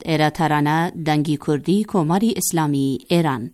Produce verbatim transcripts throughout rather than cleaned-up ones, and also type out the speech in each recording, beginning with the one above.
ایراترانه دنگی کردی کماری اسلامی ایران.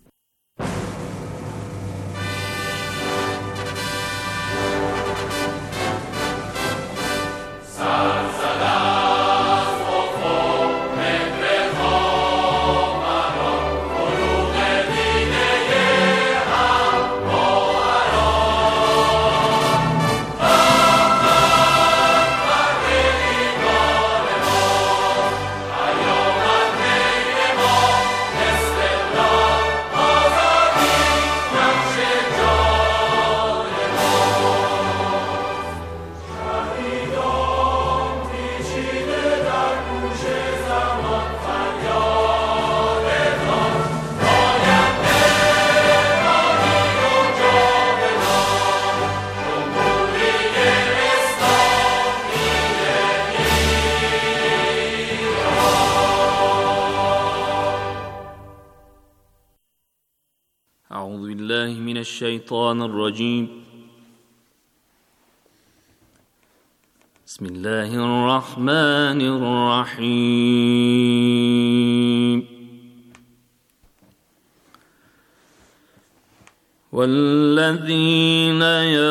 أعوذ بالله من الشيطان الرجيم. بسم الله الرحمن الرحيم. والذين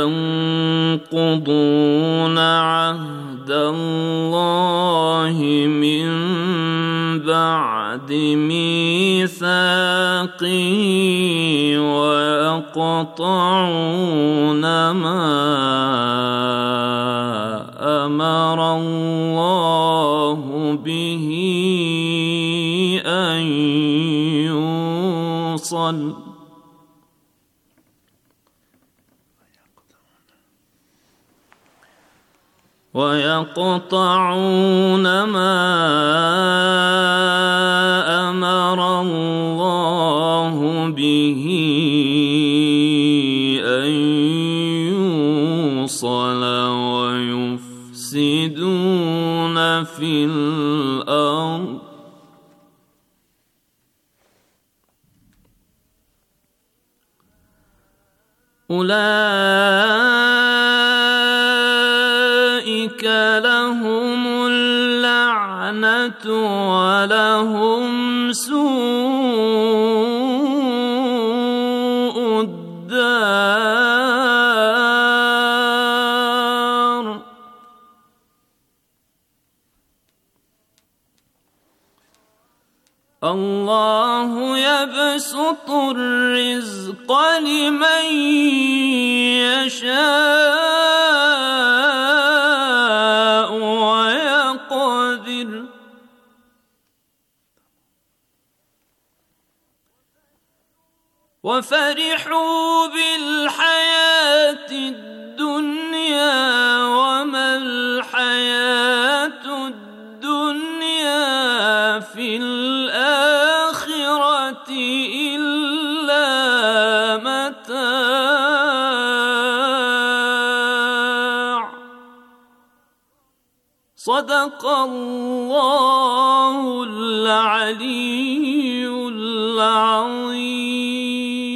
ينقضون عهد الله من بعد ميثاقه ويقطعون ما أمر الله به أن يوصل ويقطعون ما أمر الله به أن يوصل ويفسدون في الأرض أولئك لهم اللعنة ولهم سوء الدار. الله يبسط الرزق لمن يشاء ويقدر وفرحوا بالحياة الدنيا وما الحياة الدنيا في الآخرة إلا متاع. صدق الله العلي العظيم.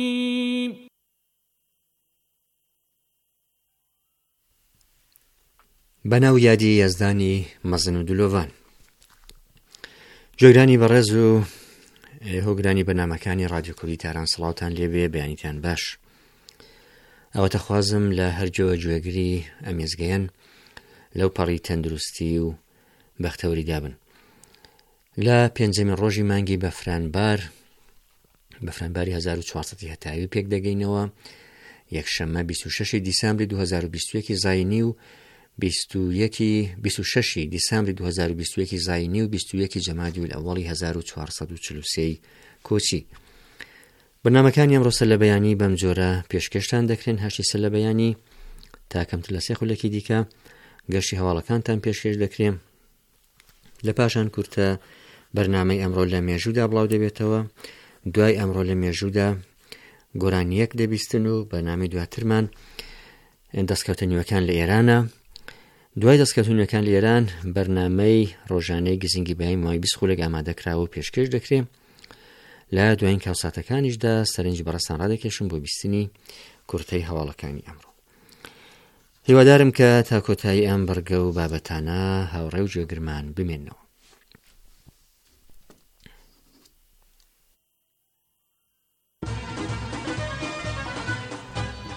بەناو یادی یازدانی مەزن و دلۆڤان. جۆگرانی بەڕێز و هۆگرانی بەنامەکانی رادیۆ کوردی تاران سڵاوتان لێبێ، بەیانیتان باش. ئەوەتە خوازم لە هەرجۆوە گوێگری ئەمێزگەیەن لەو پەڕی تەندروستی و بەختەوری دابن. لە پێنجەمین ڕۆژی مانگی بەفرانبار بەفرانباری هەزار و چوارسەد هەتاوی پێک دەگەینەوە. یەکشەممە بیست و شەشی دیسامبری دوو هەزار و بیست و یەکی زاینی و بیست و شەشی دیسامبری دوو هەزار و بیست و یەکی زاینی و بیست و یەکی جەمادی الئەوەڵی هەزار و چوارسەد و چل و سێ کۆچی. بەرنامەکانی ئەمڕۆ سەر لە بەیانی بەم جۆرە پێشکەشتان دەکرێن. هەشتی سەر لە بەیانی تا کەمتر لە سێ خولەکی دیکە گەشتی هەواڵەکانتان پێشکەش دەکرێن. لە پاشان کورتە بەرنامەی ئەمڕۆ لە مێژوودا بڵاو دەبێتەوە. دوای ئەمڕۆ لە مێژوودا گۆرانیەک دەبیستن و بەنامی دواترمان دەستکەوتنیوەکان لە ئێرانە. دوای دەستکەوتنیوەکان لە ئێران بەرنامەی ڕۆژانەی گزینگی بەیانی ماوەی بیست خولەک ئامادەکراوە و پێشکەش دەکرێت. لە دوایین کاوساتەکانیشدا سەرنج بەڕێستان ڕادەکێشم بۆ بیستنی کورتەی هەواڵەکانی ئەمڕۆ. هیوادارم کە تا کۆتایی ئەم بەرگە و بابەتانە هاوڕێ و گوێگرمان بمێنەوە.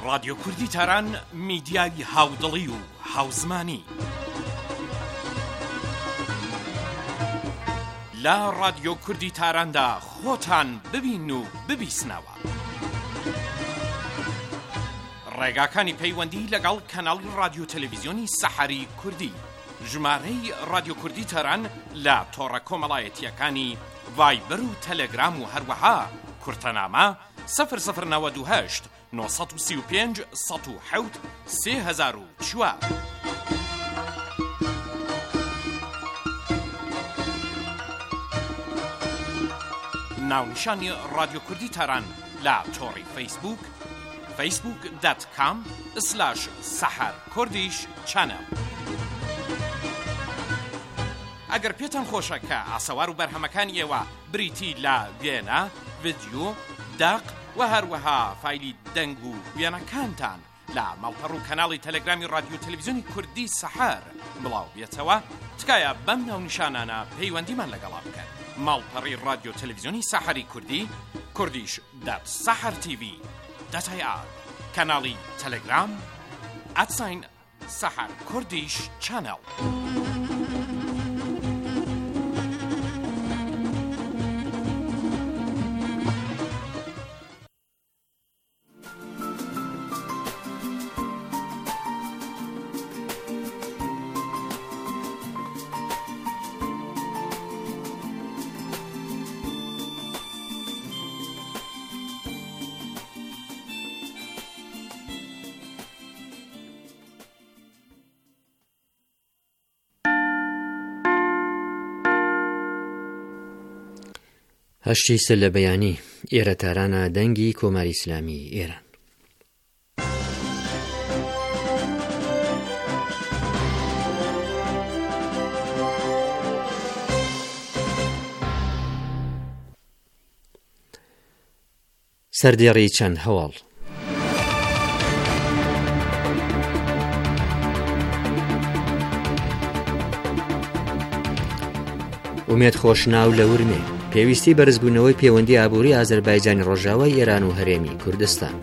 رادیۆ کوردی تاران میدیای هاودڵی و هاوزمانی لە رادیۆ کوردی تاراندا خۆتان ببین و ببیسنەوە. ڕێگاکانی پەیوەندی لەگەڵ کەناڵی رادیۆ تەلەڤیزیۆنی سەحەری کوردی، ژمارەی رادیۆ کوردی تاران لە تۆڕە کۆمەڵایەتیەکانی ڤایبەر و تەلەگرام و هەروەها کورتەنامە سەفر سەفر نەوەد و هەشت نۆ سەد و سی و پێنج سەد و حەوت سێ هەزار و چوار. ناونیشانی رادیۆ کوردی تاران لە تۆڕی فەیسبوک فەیسبوک دات کام سلاش سەحەر کوردیش چەنەڵ. ئەگەر پێتان خۆشە کە ئاسەوار و بەرهەمەکانی ئێوە بریتی لە وێنە، ڤیدیۆ، داق و هەروەها فایلی دەنگ و وێنەکانتان لە ماڵپەڕ و کەناڵی تەلەگرامی رادیۆ تەلەڤیزیۆنی کوردی سەحەر بڵاو بێتەوە، تکایە بەم ناونیشانانە پەیوەندیمان لەگەڵا بکەن. ماڵپەڕی رادیۆ تەلەڤیزیۆنی سەحەری کوردی، کوردیش دات سەحەر تیڤی دەتای ئار، کەناڵی تەلەگرام ئەتساین سەحەر کوردیش چەنەڵ. هەشتی سل لە بەیانی ئێرە تارانە دەنگی کۆماری ئیسلامی ئێران. سەردێڕی چەند هەواڵ. ئومێد خۆشناو لە ورمێ پێویستی بەرزبوونەوەی پەیوەندی ئابووری ئازەربایجانی ڕۆژاوای ئێران و هەرێمی کوردستان.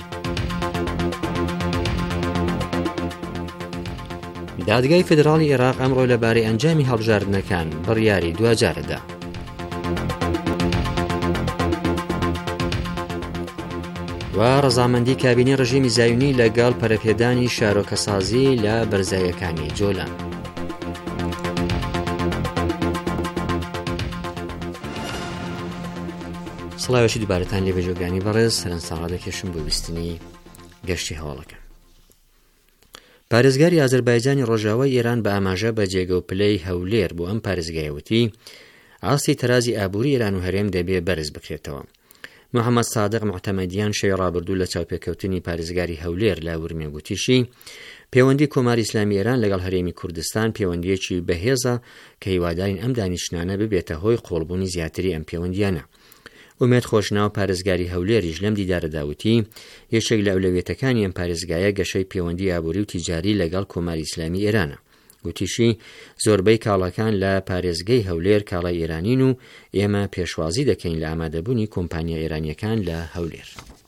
دادگای فیدراڵی عێراق ئەمڕۆ لەبارەی ئەنجامی هەڵبژاردنەکان بڕیاری دوجارەدا. و ڕەزامەندی کابینی ڕژیمی زایونی لەگەڵ پەرەپێدانی شارۆکەسازی لە بەرزاییەکانی جۆلان. سڵاوێکی دووبارەتان لێ بەجێگانی بەڕێز سەرنج ساڵا دەکێشم بۆ بیستنی گەشتی هەواڵەکە. پارێزگاری ئازەربایجانی ڕۆژاوای ئێران بە ئاماژە بە جێگە و پلەی هەولێر بۆ ئەم پارێزگایەوەتی ئاستی تەرازی ئابووری ئێران و هەرێم دەبێ بەرز بکرێتەوە. محەممەد سادق موعتەمەدیان شەوی ڕابردوو لە چاوپێکەوتنی پارێزگاری هەولێر لە ورمێ گوتیشی پەیوەندی کۆماری ئیسلامی ئێران لەگەڵ هەرێمی کوردستان پەیوەندیەکی بەهێزە کە هیوادارین ئەم دانیشتانە ببێتە هۆی قۆڵبوونی زیاتری ئەم پەیوەندیانە. ئومێد خۆشناو پارێزگاری هەولێریش لەم دیدارەداوتی یەکێک لە ئەولەویەتەکانی ئەم پارێزگایە گەشەی پەیوەندی ئابووری و تیجاری لەگەڵ کۆماری ئیسلامی ئێرانە. گوتیشی زۆربەی کاڵەکان لە پارێزگای هەولێر کاڵای ئێرانین و ئێمە پێشوازی دەکەین لە ئامادەبوونی کۆمپانیا ئێرانیەکان لە هەولێر.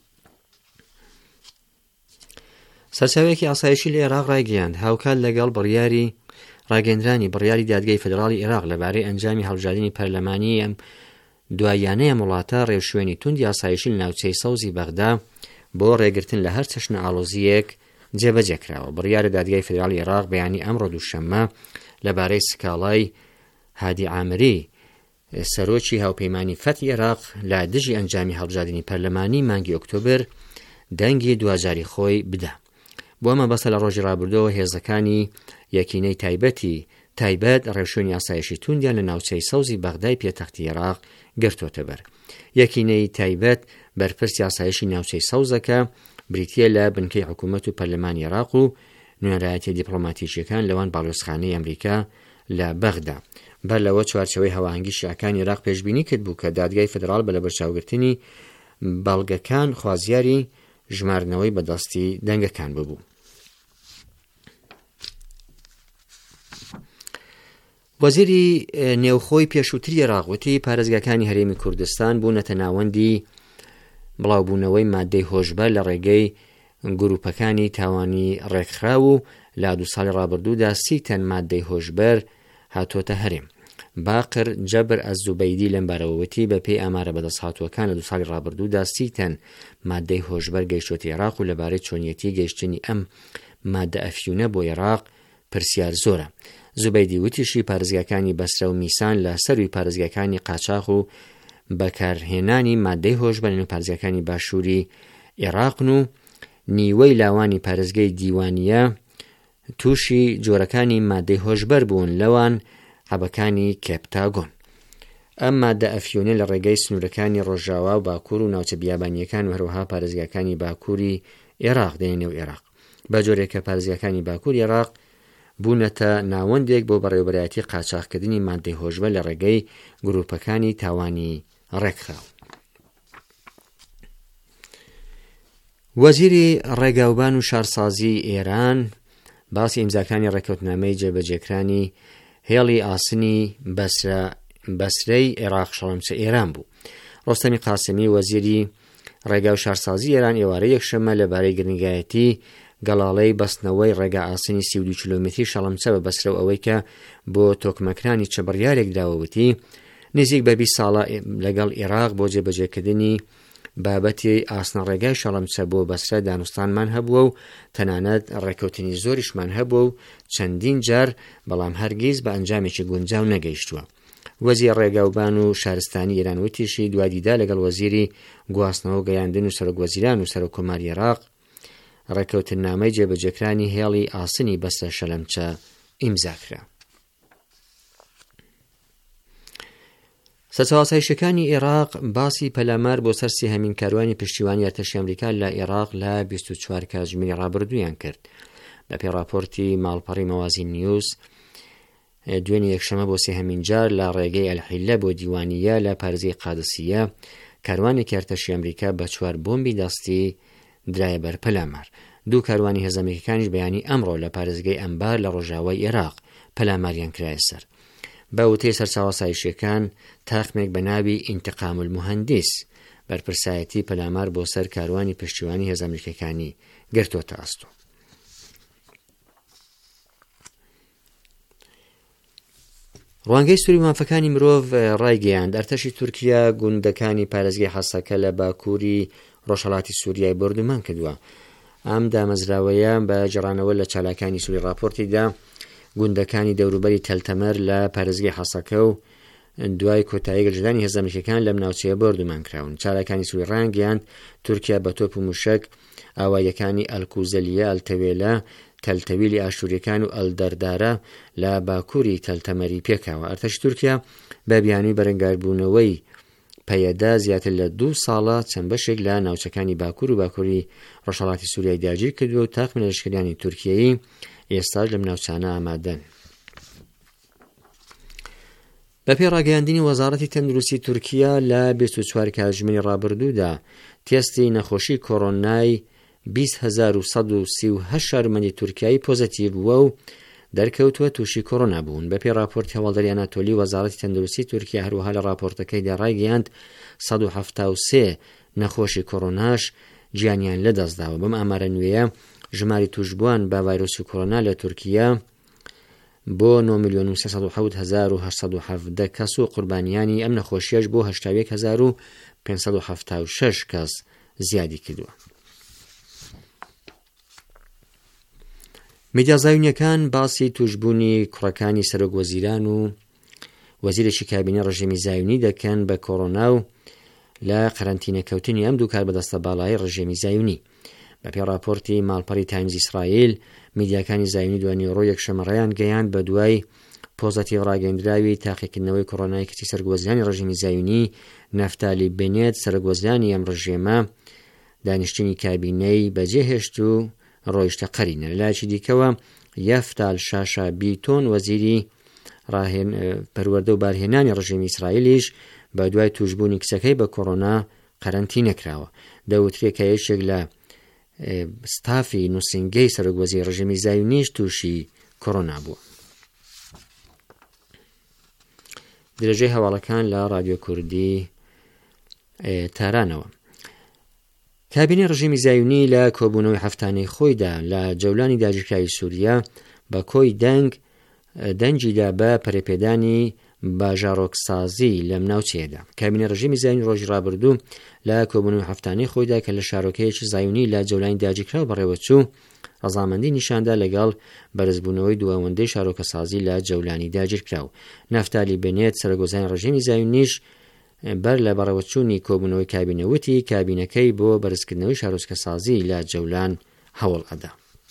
سەرچاوێکی ئاسایشی لە عێراق ڕایگەیاند هاوکات لەگەڵ بڕیاری ڕاگەندرانی بڕیاری دادگای فیدراڵی عێراق لەبارەی ئەنجامی هەڵبژاردننی پەرلەمانی ئەم دوایانەیە وڵاتە ڕێوشوێنی توندی ئاسایشی لە ناوچەی سەوزی بەغدا بۆ ڕێگرتن لە هەر چەشنە ئاڵۆزیەک جێبەجێکراوە. بڕیارە دادگای فیدراڵی عێراق بەیانی ئەمڕۆ دووشەممە لەبارەی سکاڵای هادی عامری سەرۆکی هاوپەیمانی فەتی عێراق لە دژی ئەنجامی هەڵبژاردننی پەرلەمانی مانگی ئۆکتۆبر دەنگی دوجاری خۆی بدا. بۆ ئەمە بەسە لە ڕۆژی ڕابردەوە هێزەکانی یەکینەی تایبەتی تایبەت ڕێوشوێنی ئاسایشی توندیان لە ناوچەی سەوزی بەغدای پێتەختی عێراق گرتوتە بەر. یەکینەی تایبەت بەرپرسی ئاسایشی ناوچەی سەوزەکە بریتیە لە بنکەی حکوومەت و پەرلەمانی عێراق و نوێنەرایەتی دیپلۆماتیکیەکان لەوان باڵێۆزخانەی ئەمریکا لە بەغدا. بەر لەوە چوارچەوەی هەواهەنگی شیعەکانی عێراق پێشبینی کرد بوو کە دادگای فیدراڵ بە لەبەرچاوگرتنی بەڵگەکان خوازیاری ژمارنەوەی بەدەستی دەنگەکان ببوو. وەزیری نێوخۆی پێشووتری عێراق پارێزگاکانی هەرێمی کوردستان بوونەتە ناوەندی بڵاوبوونەوەی مادەی هۆشبەر لە ڕێگەی گروپەکانی تاوانی ڕێکخرا و لە دو ساڵی ڕابردوودا سی تەن مادەی هۆشبەر هاتۆتە هەرێم. باقر جەبر ئەزوبەیدی لەم بارەوەتی بە پێی ئامارە بەدەستهاتووەکان لە دو ساڵی ڕابردوودا سی تەن مادەی هۆشبەر گەیشتۆتە عێراق و لەبارەی چۆنیەتی گەیشتنی ئەم مادە ئەفیونە بۆ عێراق پرسیار زۆرە. زوبەیدی وتیشی پارێزگاکانی بەسرە و میسان لە سەروی پارێزگاکانی قاچاق و بەکارهێنانی مادەی هۆشبەر لە پارێزگاکانی باشووری عێراقن و نیوەی لاوانی پارێزگای دیوانیە تووشی جۆرەکانی مادەی هۆشبەر بوون، لەوان حەبەکانی کێپتاگۆن. ئەم مادە ئەفیونە لە ڕێگەی سنوورەکانی ڕۆژاوا و باکوور و ناوچە بیابانیەکان و هەروەها پارێزگاکانی باکووری عێراق دێنێ و عێراق بە جۆرێکە پارێزگاکانی باکووری عێراق بوونەتە ناوەندێک بۆ بەڕێوەبەرایەتی قاچاقکردنی مادەی هۆشبەر لە ڕێگەی گروپەکانی تاوانی ڕێکخراو. وەزیری ڕێگاوبان و شارسازی ئێران باسی ئیمزاکانی ڕێکەوتنامەی جێبەجێکرانی هێڵی ئاسنی بەسرەی عێراق شەڵەمچە ئێران بوو. ڕۆستەمی قاسمی وەزیری ڕێگا و شارسازی ئێران ئێوارە یەکشەممە لەبارەی گرنگایەتی گەڵاڵەی بەستنەوەی ڕێگا ئاسنی سی و دو کیلۆمتری شەڵەمچە بە بەسرە و ئەوەی کە بۆ تۆکمەکرانی چەبڕیارێک دراوەوتی نزیک بە بیست ساڵە لەگەڵ عێراق بۆ جێبەجێکردنی بابەتی ئاسنە ڕێگای شەڵەمچە بۆ بەسرە دانوستانمان هەبووە و تەنانەت ڕێکەوتنی زۆریشمان هەبووە و چەندین جار بەڵام هەرگیز بە ئەنجامێکی گونجاو نەگەیشتووە. وەزیر ڕێگاوبان و شارستانی ئێران وتیشی دوادیدا لەگەڵ وەزیری گواستنەوە و گەیاندن و سەرۆکوەزیران و سەرۆکۆماری عێراق ڕێکەوتنامەی جێبەجێکرانی هێڵی ئاسنی بەسرە شەڵەمچە ئیمزاکرا. سەرچاوەسایشەکانی عێراق باسی پەلامار بۆ سەر سێهەمین کاروانی پشتیوانی ئەرتەشی ئەمریکا لە عێراق لە بیست و چوار کاتژمێری ڕابردوویان کرد. بە پێی راپۆرتی ماڵپەڕی مەوازین نیوز دوێنێ یەکشەمە بۆ سێهەمین جار لە ڕێگەی ئەلحیلە بۆ دیوانیە لە پارێزگای قادسیە کاروانێکی ئەرتەشی ئەمریکا بە چوار بۆمبی دەستی درایە بەر پەلامار. دوو کاروانی هێزەمریکانیش بەیانی ئەمڕۆ لە پارێزگای ئەمبار لە ڕۆژاوای عێراق پەلاماریان کرایە سەر. بە وتەی سەرچاوەسایشیەکان تاقمێک بە ناوی ئینتقام المهندس بەرپرسایەتی پەلامار بۆ سەر کاروانی پشتیوانی هێزەمریکەکانی گرتوۆتە ئەستۆ. ڕوانگەی سووری مافەکانی مرۆڤ ڕایگەیاند ئەرتەشی تورکیا گوندەکانی پارێزگای حەسەکە لە باکووری ڕۆژهەڵاتی سووریای بردومان کردووە. ئەم دامەزراوەیە بە جێڕانەوە لە چالاکانی سووری راپۆرتیدا گوندەکانی دەوروبەری تەلتەمەر لە پارێزگای حەسەکە و دوای کۆتایی گەلژدانی هێزەمریکەکان لەم ناوچەیە بردومان کراون. چالاکانی سووری ڕانگەیاند تورکیا بە تۆپ و موشک ئاوایەکانی ئەلکوزەلیە، ئەلتەوێلە، تەلتەویلی ئاشووریەکان و ئەلدەردارە لە باکووری تەلتەمەری پێکاوە. ئەرتەشی تورکیا بە بیانووی بەرەنگاربوونەوەی پەیەدا زیاتر لە دوو ساڵە چەند بەشێک لە ناوچەکانی باکوور و باکووری ڕۆژهەڵاتی سووریای داگیر کردووە و تاقمی لە لەشکریانی تورکیایی ئێستاش لەم ناوچانە ئامادەن. بەپێی ڕاگەیاندنی وەزارەتی تەندروستی تورکیا لە بیست و چوار کاتژمێری ڕابردوودا تێستی نەخۆشی کۆڕۆنای بیست هەزار و سەد و سی و هەشت شارمەندی تورکیایی پۆزەتیڤ بووە و دەرکەوتووە تووشی کۆڕۆنا بوون. بەپێی راپۆرتی هەواڵدەری ئەناتۆلی وەزارەتی تەندروستی تورکیا هەروەها لە راپۆرتەکەیدا ڕایگەیاند سەد و هەفتا و سێ نەخۆشی کۆڕۆناش گیانیان لەدەستداوە. بەم ئامارە نوێیە ژماری توشبووان بە ڤایرۆسی کۆڕۆنا لە تورکیا بۆ نۆ ملیۆن و سێسەد و حەوت هەزار و هەشت سەد و حەڤدە کەس و قوربانیانی ئەم نەخۆشیەش بۆ هەشتا و یەک هەزار و پێنج سەد و هەفتا و شەش کەس زیادی کردووە. میدیا زایونیەکان باسی توشبوونی کوڕەکانی سەرۆکوەزیران و وەزیرێکی کابینە ڕژێمی زایونی دەکەن بە کۆڕۆنا و لە قەرەنتینەکەوتنی ئەم دوو کار بەدەستە باڵای ڕژێمی زایونی. بەپێی راپۆرتی ماڵپەڕی تایمز ئیسرائیل میدیاکانی زایونی دوای ڕۆ یەکشەمەڕەیان گەیاند بە دوای پۆزەتیڤ ڕاگەیاندراوی تاقیکردنەوەی کۆڕۆنای کچی سەرۆکوەزیرانی ڕژێمی زایونی نەفتالی بێنێت سەرۆکوەزیرانی ئەم ڕژێمە دانیشتنی کابینەی بەجێهێشت و ڕۆیشتە قەرینە. لەلایەکی دیکەوە یەفتال شاشا بیتۆن وەزیری پەروەردە و بارهێنانی ڕژێمی ئیسرائیلیش بە دوای توشبوونی کچەکەی بە کۆڕۆنا قەرەنتینەکراوە. دەوترێت کە یەکێک لە ستافی نووسینگەی سەرۆکوەزیری ڕژێمی زایونیش تووشی کۆڕۆنا بووە. درێژەی هەواڵەکان لە رادیۆ کوردی تارانەوە. کابینەی ڕژیمی زایونی لە کۆبوونەوەی هەفتانەی خۆیدا لە جەولانی داگیرکراوی سووریا بە کۆی دەنگ دەنجیدا بە پەرەپێدانی باژارۆکسازی لەم ناوچەیەدا. کابینەی ڕژیمی زایونی ڕۆژی ڕابردوو لە کۆبوونەوەی هەفتانەی خۆیدا کە لە شارۆکەیەکی زایونی لە جەولانی داگیرکراو بەڕێوەچوو ڕەزامەندی نیشاندا لەگەڵ بەرزبوونەوەی دووەوەندەی شارۆکەسازی لە جەولانی داگیرکراو. نافتالی بنێت سەرۆکۆزانی ڕژیمی زایونیش بەر لە بەڕێوەچوونی کۆبوونەوەی کابینەوتی کابینەکەی بۆ بەرزکردنەوەی شارۆچکەسازی لە جەولان هەوڵ ئەدا.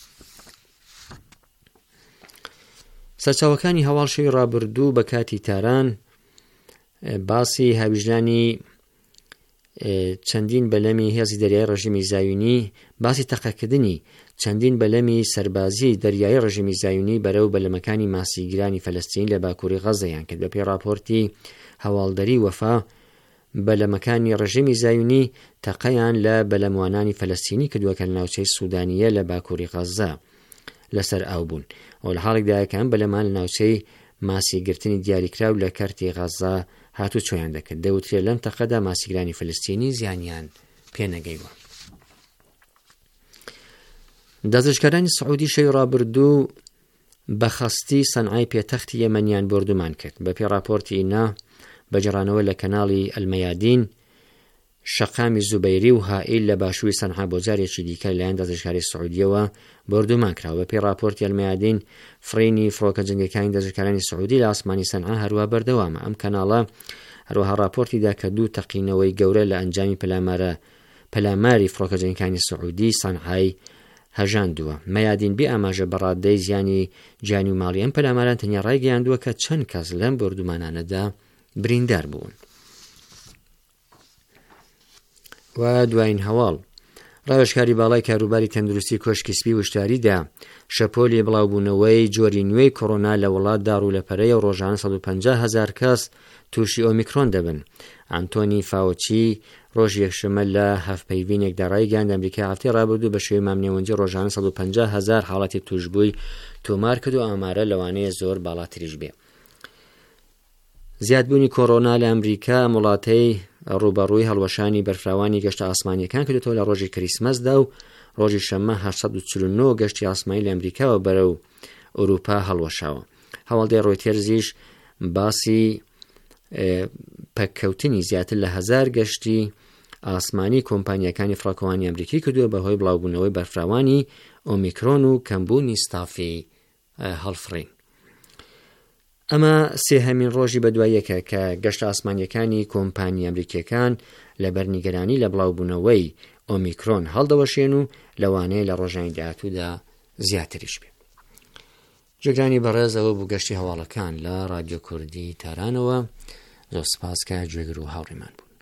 سەرچاوەکانی هەواڵ شەوی ڕابردوو بە کاتی تاران باسی هاویژدانی چەندین بەلەمی هێزی دەریای ڕژیمی زایونی باسی تەقەکردنی چەندین بەلەمی سەربازی دەریای ڕژیمی زایونی بەرەو بەلەمەکانی ماسیگرانی فەلەستین لە باکووری غەزەیان کرد. بەپێی راپۆرتی هەواڵدەری وەفا بەلەمەکانی ڕژیمی زایونی تەقەیان لە بەلەموانانی فەلەستینی کردووە کە لە ناوچەی سوودانیە لە باکووری غەزە لەسەر ئاو بوون ئەو لە حاڵێکدایەکان بەلەمان لە ناوچەی ماسیگرتنی دیاریکراو لە کەرتی غەزە هاتوو چۆیان دەکرد. دەوترێت لەم تەقەدا ماسیگرانی فەلەستینی زیانیان پێنەگەیوە. دەزشکارانی سعودی شەوی ڕابردوو بەخەستی سەنعای پێتەختی یەمەنیان بردومان کرد. بەپێی راپۆرتی ئینا بەجێڕانەوە لە کەناڵی ئەلمەیادین شەقامی زوبەیری و هائیل لە باشووری سەنعا بۆ جارێکی دیکە لەلایەن دەزشکاری سعودیەوە بردومان کراوە. بەپێی راپۆرتی ئەلمەیادین فرینی فڕۆکە جنگەکانی دەزشکارانی سعودی لە ئاسمانی سەنعا هەروە بەردەوامە. ئەم کەناڵە هەروەها راپۆرتیدا کە دوو تەقینەوەی گەورە لە ئەنجامی پەلامارە پەلاماری فڕۆکە جنگەکانی سعودی سەنعای هەژاندووە. مەیادین بێ ئاماژە بەڕادەی زیانی جانی و ماڵی ئەم پەلاماران تەنیا ڕایگەیاندووە کە چەند کەس لەم بردومانانەدا بریندار بوون. و دوایین هەواڵ ڕاوێژکاری باڵای کاروباری تەندروستی کۆشکی سپی وشتاریدا شەپۆلی بڵاوبوونەوەی جۆری نوێی کۆڕۆنا لە وڵات داڕولەپەرەیە و ڕۆژانە سەد و پەنجا هەزار کەس تووشی ئۆمیکرۆن دەبن. ئەنتۆنی فاوچی ڕۆژ یەکشەمە لە هەفپەیوینێکدا ڕایگەیاند ئەمریکا هەفتەی ڕابردوو بە شێوەی مامنێوەنجی ڕۆژانە سەد و پەنجا هەزار حاڵەتی توشبووی تۆمار کرد و ئامارە لەوانەیە زۆر باڵاتریش بێ. زیادبوونی کۆڕۆنا لە ئەمریکا وڵاتەی ڕوبەڕووی هەڵوەشانی بەرفراوانی گەشتە ئاسمانیەکان کردێتەوە لە ڕۆژی کریسمەسدا و ڕۆژی شەممە هەشت سەد و چل و نۆ گەشتی ئاسمانی لە ئەمریکاوە بەرەو ئەوروپا هەڵوەشاوە. هەواڵدەی ڕۆیتێرزیش باسی پەککەوتنی زیاتر لە هەزار گەشتی ئاسمانی کۆمپانیەکانی فڕاکەوانی ئەمریکی کردووە بەهۆی بڵاوبوونەوەی بەرفراوانی ئۆمیکرۆن و کەمبوونی ستافی هەڵفڕین. ئەمە سێهەمین ڕۆژی بەدواییەکە کە گەشتە ئاسمانیەکانی کۆمپانی ئەمریکیەکان لە بەرنیگەرانی لە بڵاوبوونەوەی ئۆمیکرۆن هەڵدەوەشێن و لەوانەیە لە ڕۆژانی داهاتوودا زیاتریش بێ. جێگرانی بەڕێزەوە بوو گەشتی هەواڵەکان لە رادیۆ کوردی تارانەوە. زۆر سپاس کە گوێگر و هاوڕێمان بوون.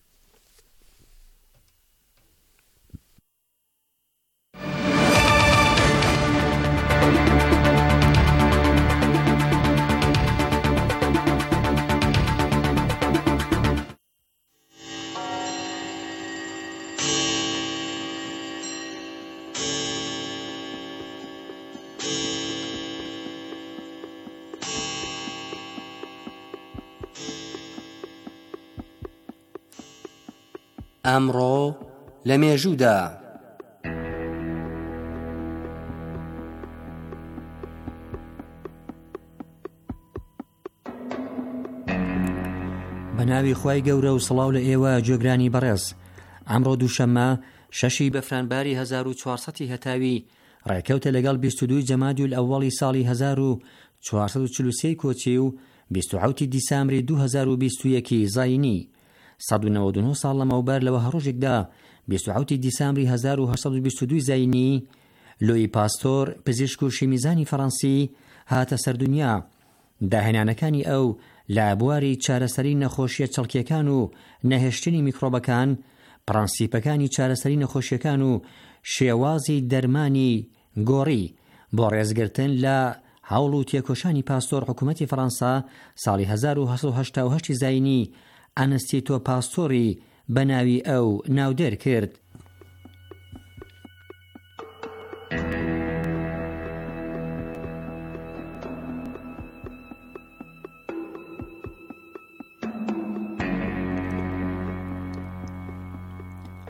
ئەمڕۆ لە مێژوودا بە ناوی خوای گەورە و سڵاو لە ئێوە گوێگرانی بەڕێز. ئەمڕۆ دووشەممە شەشی بەفرانباری هەزار و چوارسەد هەتاوی ڕێکەوتە لەگەڵ بیست و دوو جەمادی الئەوەڵی ساڵی هەزار و چوارسەد و چل و سێ کۆچی و بیست و حەوتی دیسامبری دوو هەزار و بیست و یەکی زاینی. سەد و نەوەت و نۆ ساڵ لەمەوبەر لەوە هەڕۆژێکدا بیست و حەوتی دیسامبری هەزار و هەشت سەد و بیست و دوو زاینی لۆی پاستۆر پزیشک و شیمیزانی فەڕەنسی هاتە سەردونیا. داهێنانەکانی ئەو لە بواری چارەسەری نەخۆشیە چەڵکیەکان و نەهێشتنی میکرۆبەکان، پرەنسیپەکانی چارەسەری نەخۆشیەکان و شێوازی دەرمانی گۆڕی بۆ ڕێزگرتن لە هەوڵ و تێکۆشانی پاستۆر حکوومەتی فەڕەنسا ساڵی هەزار و هەشت سەد و هەشتا و هەشت زاینی ئەنستیتۆ پاستۆری بە ناوی ئەو ناودێر کرد.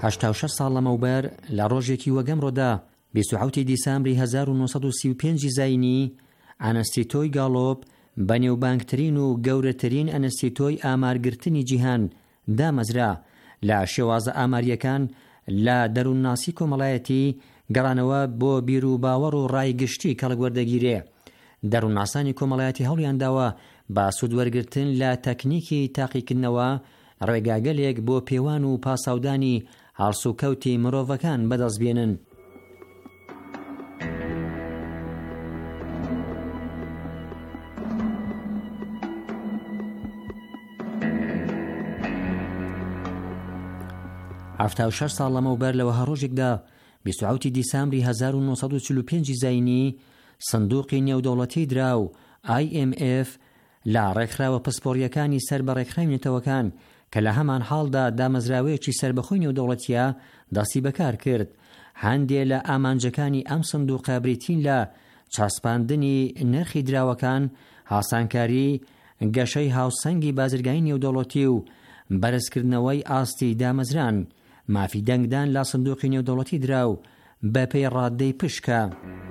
هەشتا و شەش ساڵ لەمەوبەر لە ڕۆژێکی وەگەمڕۆدا بیست و حەوتی دیسامبری هەزار و نۆسەد و سی و پێنج زاینی ئەنەستیتۆی گاڵۆپ بەنێوبانگترین و گەورەترین ئەنەستیتۆی ئامارگرتنی جیهان دامەزرا لە شێوازە ئاماریەکان لە دەروونناسی کۆمەڵایەتی گەڕانەوە بۆ بیر و باوەڕ و ڕایگشتی کەڵک وەردەگیرێ. دەروونناسانی کۆمەڵایەتی هەوڵیان داوە با سوودوەرگرتن لە تەکنیکی تاقیکردنەوە ڕێگاگەلێک بۆ پێوان و پاساودانی هەڵسوکەوتی مرۆڤەکان بەدەست بێنن. هەفتا و شەش ساڵ لەمەوبەر لەوەها ڕۆژێکدا بیست و حەوتی دیسامبری هەزار و نۆسەد و چل و پێنج زاینی سندوقی نێودەوڵەتی دراو آی ئێم ئێف لە ڕێکخراوە پسپۆڕیەکانی سەر بە ڕێکخراوی نێتەوەکان کە لە هەمان حاڵدا دامەزراوەیەکی سەربەخۆی نێودەوڵەتیە دەستی بەکار کرد. هەندێک لە ئامانجەکانی ئەم سندوقە بریتین لە چاسپاندنی نرخی دراوەکان، هاسانکاری گەشەی هاوسەنگی بازرگانی نێودەوڵەتی و بەرزکردنەوەی ئاستی دامەزران. مافی دەنگدان لە سندوقی نێودەوڵەتی دراو بە پێی ڕادەی پشکە.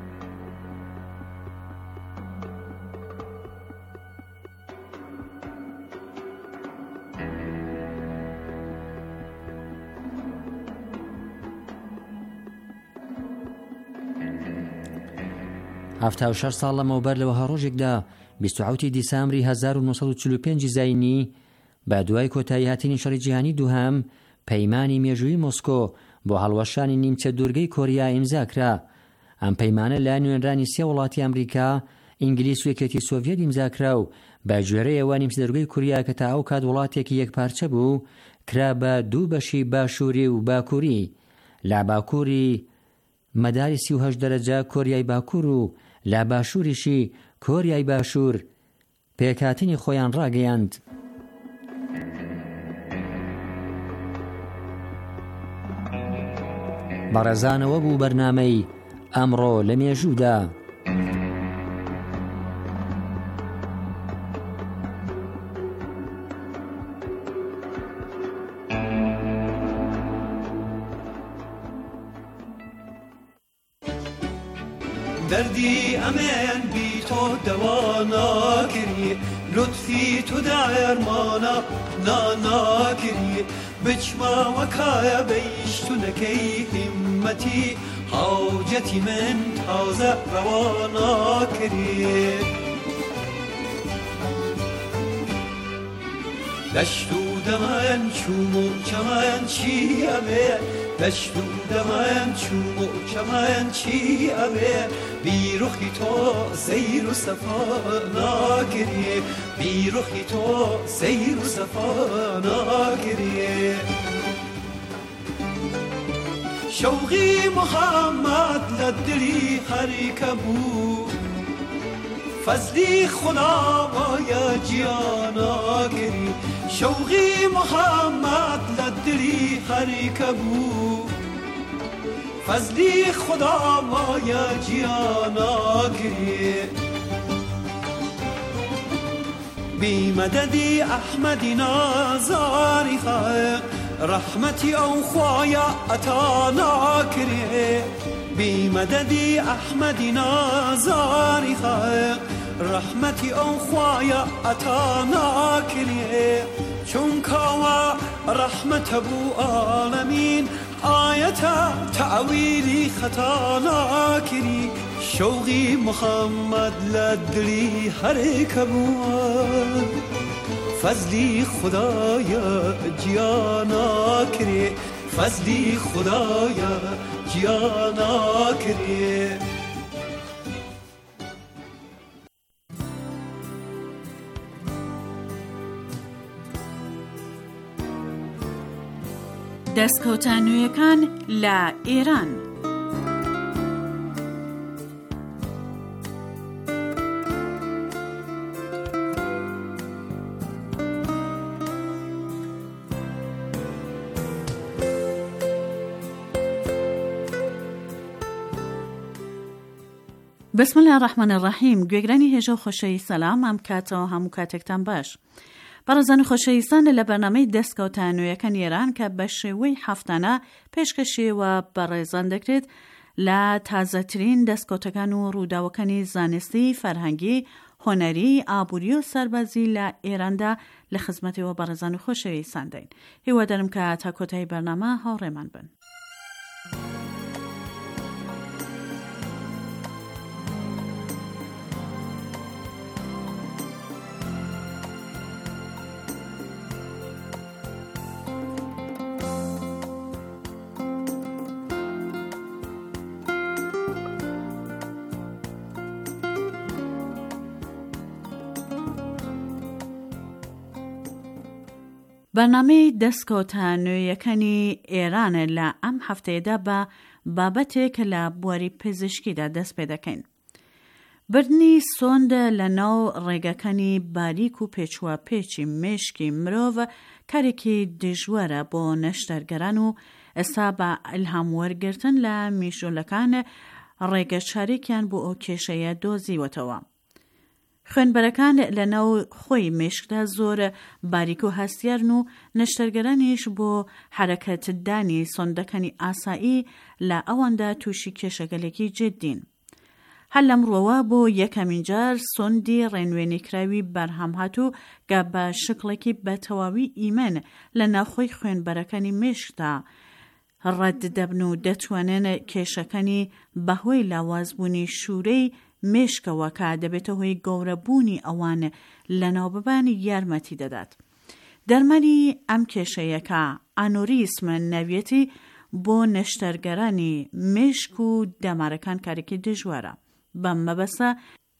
هەفتا و شەش ساڵ لەمەوبەر لەوەها ڕۆژێکدا بیست و حەوتی دیسامبری هەزار و نۆسەد و چل و پێنج زاینی بە دوای کۆتایی هاتنی شەڕی جیهانی دووهەم پەیمانی مێژووی مۆسکۆ بۆ هەڵوەشانی نیمچە دوورگەی کۆریا ئیمزاکرا. ئەم پەیمانە لە نوێنرانی سێ وڵاتی ئەمریکا، ئینگلیس و یەکێتی سۆڤیەت ئیمزاکرا و بە گوێرەیەوە نیمچە دوورگەی کوریا کە تا ئەو کات وڵاتێکی یەکپارچە بوو کرا بە دوو بەشی باشووری و باکووری. لە باکووری مەداری سی و هەشت دەرەجە کۆریای باکوور و لە باشووریشی کۆریای باشوور پێکهاتنی خۆیان ڕاگەیاند. بەڕێزانەوە بوو بەرنامەی ئەمڕۆ لە مێژوودا. دردی ئەمێن بی تۆ دەوا ناکردی، لوتفی تو دەرمانە ناناکردی، بچماوەکایە بەیشتونەکەی هیممەتی حاوجەتی من تازە ڕەوا ناکردی. دەشت و دەمەن چوم و چەمەن چی ئەبێ، دەشت و دەمەن چوم و چەمەن چی ئەبێ، بیرۆخی تۆ سەیر و سەفا ناکردی، بیرۆخی تۆ سەیر و سەفا ناکردی. شەوقی محەممەد لە دڵی هەریکە بوو، فەزلی خوداوایە گیاناکردی. شەوقی محەممەد لە دڵی هەریکە بوو، فەزلی خوداوایە گیاناکردی. بیمەدەدی ئەحمەدی نازاری خەق، ڕەحمەتی ئەو خوایە ئەتا ناکرێ. بیمەدەدی ئەحمەدی نازاری خەق، ڕەحمەتی ئەو خوایە ئەتا ناکرێ. چونکەوە ڕەحمەتە بوو ئاڵەمین، ئایەتە تەعویلی خەتا ناکردی. شەوقی محەممەد لە دڵی هەرێکە بووە، فەزلی خودایە گیاناکرێ، فەزلی خودایە گیاناکرێ. دەستکەوتانوویەکان لە ئێران. بسم الله الرحمن الرحیم. گوێگرانی هێژە و خۆشەوی سەلام، ئەم کاتەوە هەموو کاتێکتان باش. بەڕێزان و خۆشەویستان لە بەرنامەی دەستکەوتە نوێیەکان ئێران کە بە شێوەی هەفتانە پێشکەشیەوە بەڕێزان دەکرێت لە تازەترین دەستکەوتەکان و ڕووداوەکانی زانستی، فەرهەنگی، هۆنەری، ئابووری و سەربازی لە ئێراندا لە خزمەتەوە بەڕێزان و خۆشەویستان دەین. هیوادارم کە تا کۆتایی بەرنامە هاوڕێمان بن. بەرنامەی دەستکەوتە نوێیەکانی ئێرانە لە ئەم هەفتەیەدا بە بابەتێک لە بواری پزیشکیدا دەست پێ دەکەین. بردنی سۆند لە ناو ڕێگەکانی باریک و پێچوە پێچی مێشکی مرۆڤ کارێکی دژوارە بۆ نەشتەرگەران و ئێستا بە ئیلهام وەرگرتن لە میژۆلەکان ڕێگە چارێکیان بۆ ئەو کێشەیە دۆزیوەتەوە. خوێنبەرەکان لە ناو خۆی مێشکدا زۆر باریک و هەستیارن و نەشتەرگەرانیش بۆ حرەکەتدانی سۆندەکانی ئاسایی لە ئەوەندا تووشی کێشەگەلێکی جددین. هەر لەمڕۆوە بۆ یەکەمین جار سۆندی ڕێنوێنیکراوی بەرهەم هاتوو کە بە شکڵێکی بەتەواوی ئیمەن لە ناوخۆی خوێنبەرەکانی مێشکدا ڕەت دەبن و دەتوانن کێشەکانی بەهۆی لاوازبوونی شوورەی مێشکەوە کە دەبێتە هۆی گەورەبوونی ئەوان لە ناوبەبانی یارمەتی دەدات. دەرمانی ئەم کێشەیەکە ئانۆریسمە ناویەتی بۆ نەشتەرگەرانی مێشک و دەمارەکان کارێکی دژوارە. بەم مەبەستە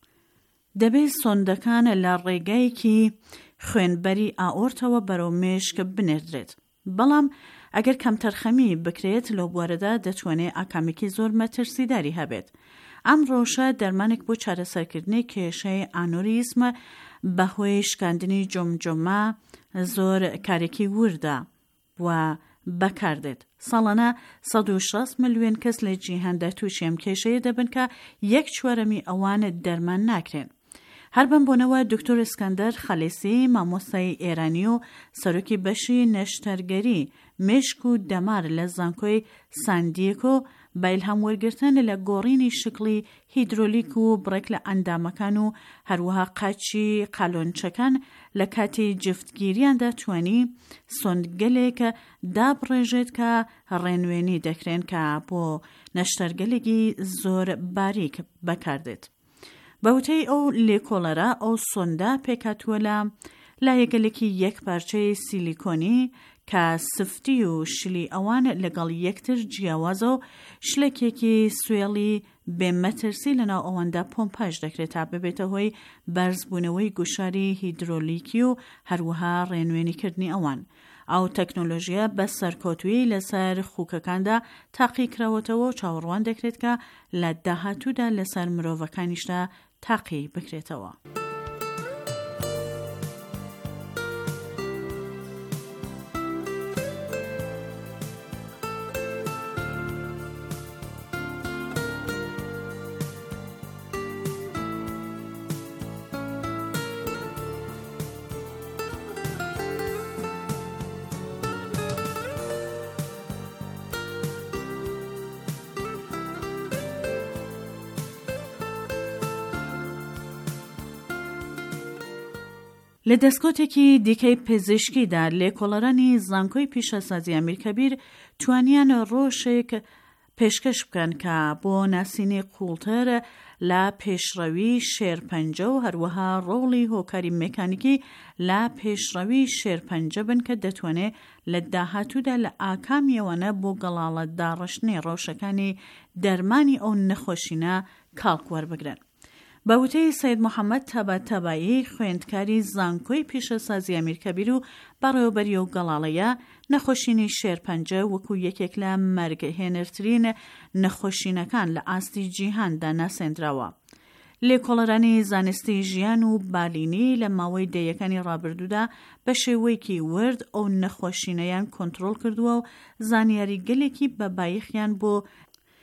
دەبێت سۆندەکان لە ڕێگایەکی خوێنبەری ئاۆرتەوە بەرەو مێشک بنێردرێت. بەڵام ئەگەر کەمتەرخەمی بکرێت لەو بوارەدا دەتوانێت ئاکامێکی زۆر مەترسیداری هەبێت. ئەم ڕۆژە دەرمانێک بۆ چارەسەرکردنی کێشەی ئانۆریسمە بەهۆی شکاندنی جۆمجۆمە زۆر کارێکی وردە و بەکاردێت. ساڵانە سەد و شەست ملیۆن کەس لە جیهاندا تووشی ئەم کێشەیە دەبن کە یەک چوارەمی ئەوان دەرمان ناکرێن. هەر بەم بۆنەوە دکتۆر ئسکەندەر خەلیسی، مامۆستای ئێرانی و سەرۆکی بەشی نەشتەرگەری مێشک و دەمار لە زانکۆی ساندیێکۆ بە ئیلهام وەرگرتن لە گۆڕینی شکلی هیدرۆلیک و بڕێک لە ئەندامەکان و هەروەها قاچی قالۆنچەکان لە کاتی جفتگیریاندا توانی سۆندگەلێک دابڕێژێت کە ڕێنوێنی دەکرێن کە بۆ نەشتەرگەلێکی زۆر باریک بەکاردێت. بەوتەی ئەو لێکۆڵەرە ئەو سۆندا پێکاتووە لە لایەگەلێکی یەک پارچەی سیلیکۆنی کە سفتی و شلی ئەوان لەگەڵ یەکتر جیاوازە و شلێکێکی سوێڵی بێمەترسی لەناو ئەوەندا پۆمپاژ دەکرێت تا ببێتە هۆی بەرزبوونەوەی گوشاری هیدرۆلیکی و هەروەها ڕێنوێنیکردنی ئەوان. ئەو تەکنۆلۆژیە بە سەرکەوتووی لەسەر خووکەکاندا تاقی کراوەتەوە و چاوەڕوان دەکرێت کە لە داهاتوودا لەسەر مرۆڤەکانیشدا تاقی بکرێتەوە. لە دەستکۆتێکی دیکەی پزیشکیدا لێکۆڵەرانی زانکۆی پیشەسازی ئەمیرکەبیر توانیان ڕۆژێک پێشکەش بکەن کە بۆ ناسینی قوڵتر لە پێشڕەوی شێرپەنجە و هەروەها ڕۆڵی هۆکاری مێکانیکی لە پێشڕەوی شێرپەنجە بن کە دەتوانێت لە داهاتوودا لە ئاکامیەوەنە بۆ گەڵاڵە داڕشتنی ڕۆشەکانی دەرمانی ئەو نەخۆشینە کاڵک وەربگرن. بەوتەی سەید محەممەد تەباتەبایی خوێندکاری زانکۆی پیشەسازی ئەمیرکەبیر و بەڕێوەبەری و گەڵاڵەیە نەخۆشینی شێرپەنجە وەکو یەکێک لە مەرگهێنەرترین نەخۆشینەکان لە ئاستی جیهاندا ناسێنراوە. لێکۆڵەرانی زانستی ژیان و بالینی لە ماوەی دەیەکانی ڕابردوودا بە شێوەیەکی ورد ئەو نەخۆشینەیان کۆنتڕۆڵ کردووە و زانیاری گەلێکی بە بایەخیان بۆ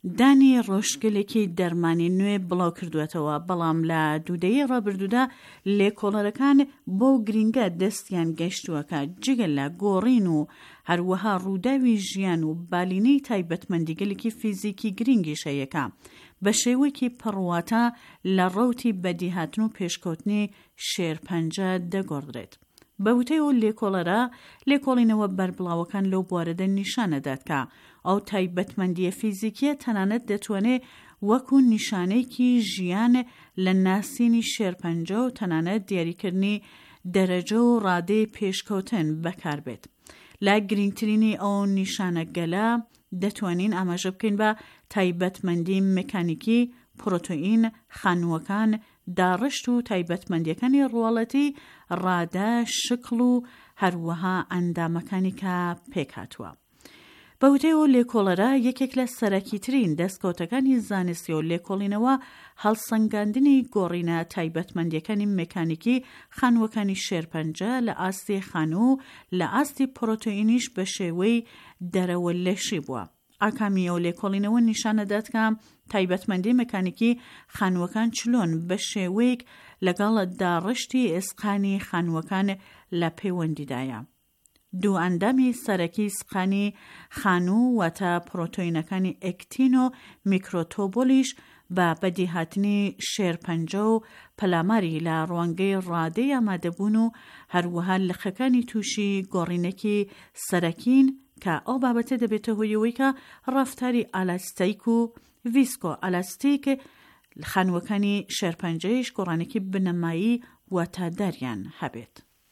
دانی ڕۆژگەلێکی دەرمانی نوێ بڵاو کردوێتەوە، بەڵام لە دوودەیە ڕابردوودا لێکۆڵەرەکان بۆ گرنگە دەستیان گەشتووەکە جگەل لە گۆڕین و هەروەها ڕووداوی ژیان و بالینەی تایبەتمەندیگەلێکی فیزیکی گرنگی شەیەکە بە شێوەیەکی پڕواتە لە ڕەوتی بەدیهاتن و پێشکەوتنی شێرپەنجە دەگۆڕدرێت. بەوتەی ئەو لێکۆڵەرە لێکۆڵینەوە بەربڵاوەکان لەو بوارەدا نیشانەدات کە ئەو تایبەتمەندیە فیزیکیە تەنانەت دەتوانێت وەکو نیشانەیەکی ژیان لە ناسینی شێرپەنجە و تەنانەت دیاریکردنی دەرەجە و ڕادەی پێشکەوتن بەکاربێت. لە گرنگترینی ئەو نیشانەگەلە دەتوانین ئاماژە بکەین بە تایبەتمەندی مەکانیکی پرۆتئین، خانووەکان، داڕشت و تایبەتمەندیەکانی ڕواڵەتی، ڕادە، شکڵ و هەروەها ئەندامەکانی کە پێکهاتووە. بەوتەیەوە لێکۆڵەرە یەکێک لە سەرەکیترین دەستکەوتەکانی زانستی و لێکۆڵینەوە هەڵسەنگاندنی گۆڕینە تایبەتمەندیەکانی مێکانیکی خانووەکانی شێرپەنجە لە ئاستی خانوو لە ئاستی پرۆتئینیش بە شێوەی دەرەوە لێشی بووە. ئاکامی ئەو لێکۆڵینەوە نیشانەدات کە تایبەتمەندی مەکانیکی خانووەکان چلۆن بە شێوەیەک لەگەڵ داڕشتی ئێسقانی خانووەکان لە پەیوەندیدایە. دوو ئەندامی سەرەکی سقانی خانوو واتە پرۆتۆینەکانی ئەکتین و میکرۆتۆبۆلیش بە بەدیهاتنی شێرپەنجە و پەلاماری لە ڕوانگەی ڕادەی ئامادەبوون و هەروەها لخەکانی تووشی گۆڕینەکی سەرەکین کە ئەو بابەتە دەبێتە هۆیەوەی کە ڕافتاری ئالاستیک و ڤیسکۆ ئالاستیک خانووەکانی شێرپەنجەیش گۆڕانێکی بنەمایی واتاداریان هەبێت.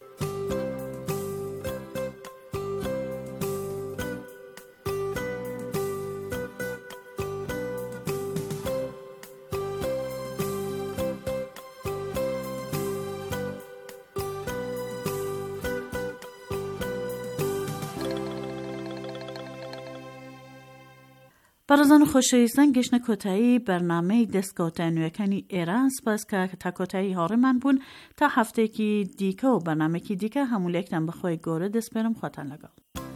بەڕێزان و خۆشەویستان، گەشتنە کۆتایی بەرنامەی دەستکەوتە نوێیەکانی ئێران. سپاس کە تا کۆتایی هاوڕێمان بوون. تا هەفتێکی دیکە و بەرنامێکی دیکە هەموولێکتان بەخۆی گەورە دەسپێرم. خۆتان لەگەڵ.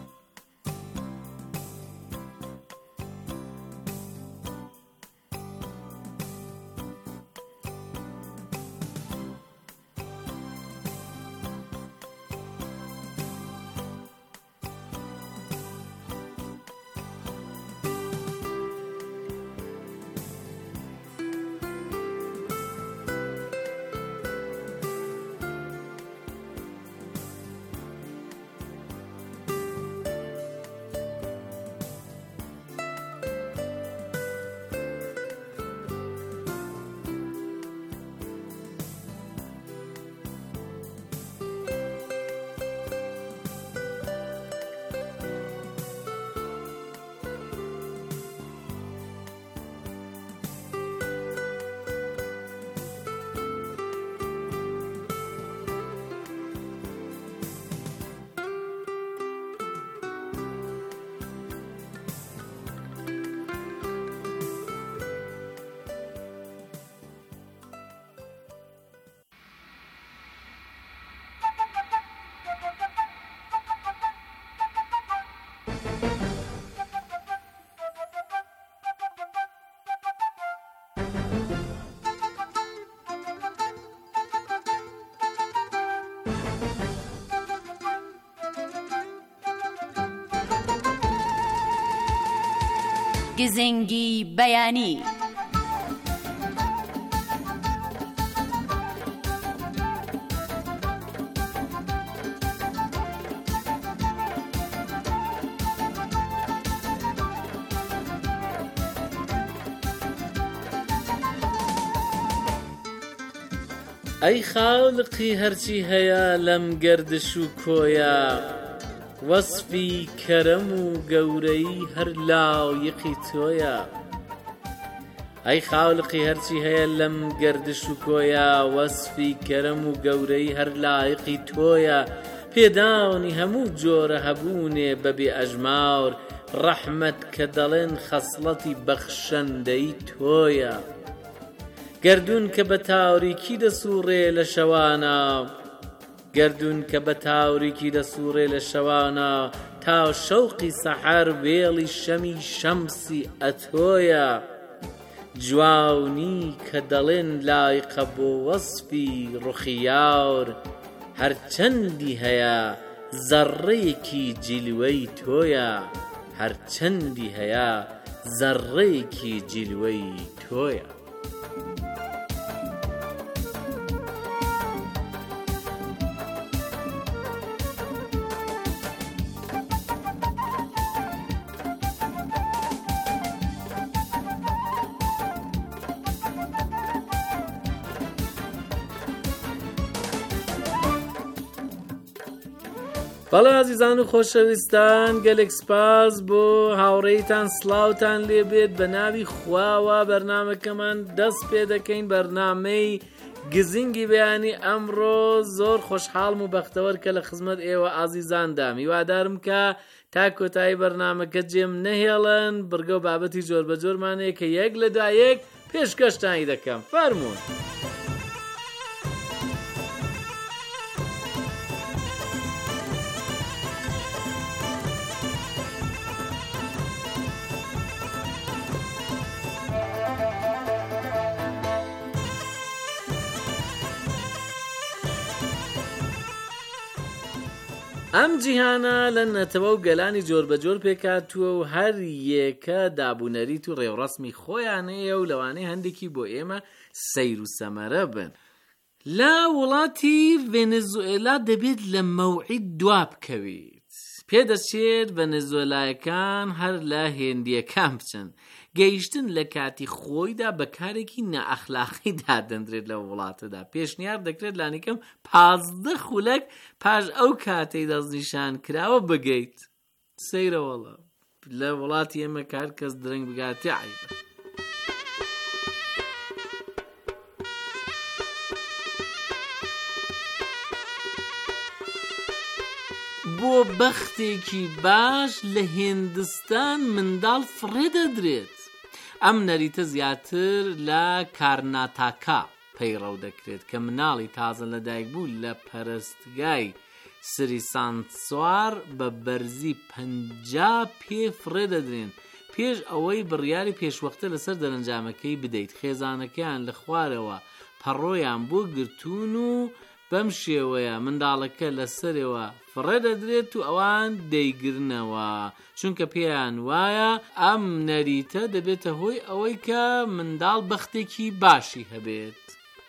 گزنگی بەیانی. ئەی خاڵقی هەرچی هەیە لەم گەردش و کۆیە، وەسفی کەرەم و گەورەی هەر لایەقی تۆیە. ئەی خاڵقی هەرچی هەیە لەم گەردش و کۆیە، وەسفی کەرەم و گەورەی هەر لایەقی تۆیە. پێداونی هەموو جۆرە هەبوونێ بەبێ ئەژماور، ڕەحمەت کە دەڵێن خەسڵەتی بەخشەندەی تۆیە. گەردون کە بە تاوریکی دەسوڕێ لە شەوانە، گەردون کە بە تاوریکی دەسوڕێ لە شەوانە، تا شەوقی سەحەر وێڵی شەمی شەمسی ئەتۆیە جوانی کە دەڵێن لایقە بۆ وەسفی ڕوخی یار هەرچەندی هەیە زەڕەیەکی جیلوەی تۆیە هەرچەندی هەیە زەڕەیەکی جیلوەی تۆیە. بەڵێ ئازیزان و خۆشەویستان گەلێک سپاس بۆ هاوڕێیتان سڵاوتان لێ بێت بە ناوی خواوە بەرنامەکەمان دەست پێ دەکەین بەرنامەی گزینگی بەیانی ئەمڕۆ زۆر خۆشحاڵم و بەختەوەر کە لە خزمەت ئێوە ئازیزاندام هیوادارم کە تا کۆتایی بەرنامەکە جێم نەهێڵن بڕگە و بابەتی جۆر بە جۆرمانەیە کە یەک لە دوایەک پێشکەشتانی دەکەم فەرموون. ئەم جیهانە لە نەتەوە و گەلانی جۆر بە جۆر پێکاتووە و هەر یەکە دابوونەریت و ڕێوڕەسمی خۆیانەیە و لەوانەیە هەندێکی بۆ ئێمە سەیر و سەمەرە بن. لە وڵاتی ڤێنزوئێلا دەبێت لە مەوعید دوا بکەویت. پێدەچێت ڤێنزوئێلایەکان هەر لە هێندیەکان بچن. گەیشتن لە کاتی خۆیدا بە کارێکی نائەخلاقی دادەندرێت لە وڵاتەدا. پێشنیار دەکرێت لانیکەم پازدە خولەک پاش ئەو کاتەی دەستنیشان کراوە بگەیت. سەیرەوەڵە لە وڵاتی ئێمە کار کەس درەنگ بگاتی عیبە. بۆ بەختێکی باش لە هێندستان منداڵ فڕێ دەدرێت. ئەم نەریتە زیاتر لە کارناتاکا پەیڕەو دەکرێت کە مناڵی تازە لەدایک بوو لە پەرستگای سری سانسوار بە بەرزی پەنجا پێ فڕێ دەدرێن پێش ئەوەی بڕیاری پێشوەختە لەسەر دەرەنجامەکەی بدەیت. خێزانەکەیان لە خوارەوە پەڕۆیان بۆ گرتوون و بەم شێوەیە منداڵەکە لەسەرەوە فڕێ دەدرێت و ئەوان دەیگرنەوە چونکە پێیان وایە ئەم نەریتە دەبێتە هۆی ئەوەی کە منداڵ بەختێکی باشی هەبێت.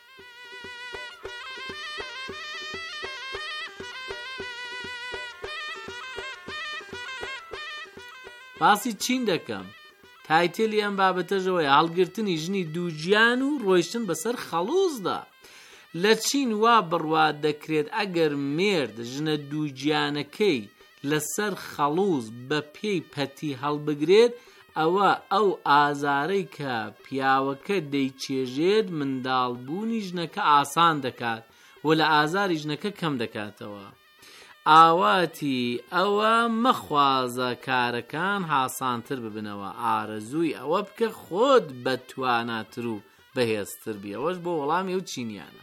باسی چین دەکەم. تایتێلی ئەم بابەتەژەوەی هەڵگرتنی ژنی دووگیان و ڕۆیشتن بەسەر خەڵوزدا. لە چین وا بڕوا دەکرێت ئەگەر مێرد ژنە دووگیانەکەی لەسەر خەڵوز بە پێی پەتی هەڵبگرێت ئەوە ئەو ئازارەی کە پیاوەکە دەیچێژێت منداڵبوونی ژنەکە ئاسان دەکات و لە ئازاری ژنەکە کەم دەکاتەوە. ئاواتی ئەوە مەخوازە کارەکان هاسانتر ببنەوە. ئارەزووی ئەوە بکە خۆت بەتواناتر و بەهێزتر بی. ئەوەش بۆ وەڵامی ئەو چینیانە.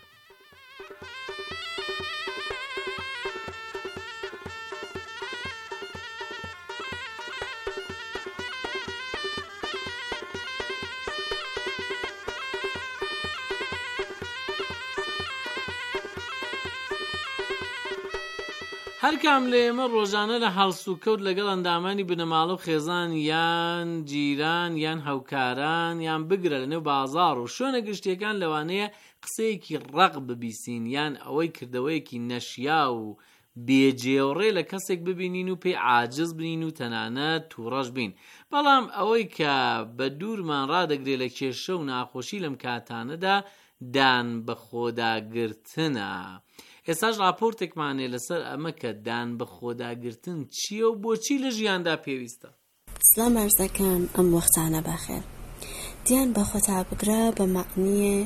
هەر کام لە ئێمە ڕۆژانە لە هەڵسوکەوت لەگەڵ ئەندامانی بنەماڵە و خێزان یان جیران یان هەوکاران یان بگرە لەنێو بازاڕ و شوێنە گشتیەکان لەوانەیە قسەیەکی ڕق ببیسین یان ئەوەی کردەوەیەکی نەشیا و بێجێوڕێ لە کەسێک ببینین و پێی عاجز بنین و تەنانەت تووڕەش بین. بەڵام ئەوەی کە بە دوورمان ڕادەگرێت لە کێشە و ناخۆشی لەم کاتانەدا دان بە خۆداگرتنە. ئێستاش راپۆرتێکمانێ لەسەر ئەمە کە دان بە خۆداگرتن چییە و بۆچی لە ژیاندا پێویستە. سلام عەرز دەکەم ئەم وەختانە بەخێر. دیان بە خۆتا بگرە بە معنیە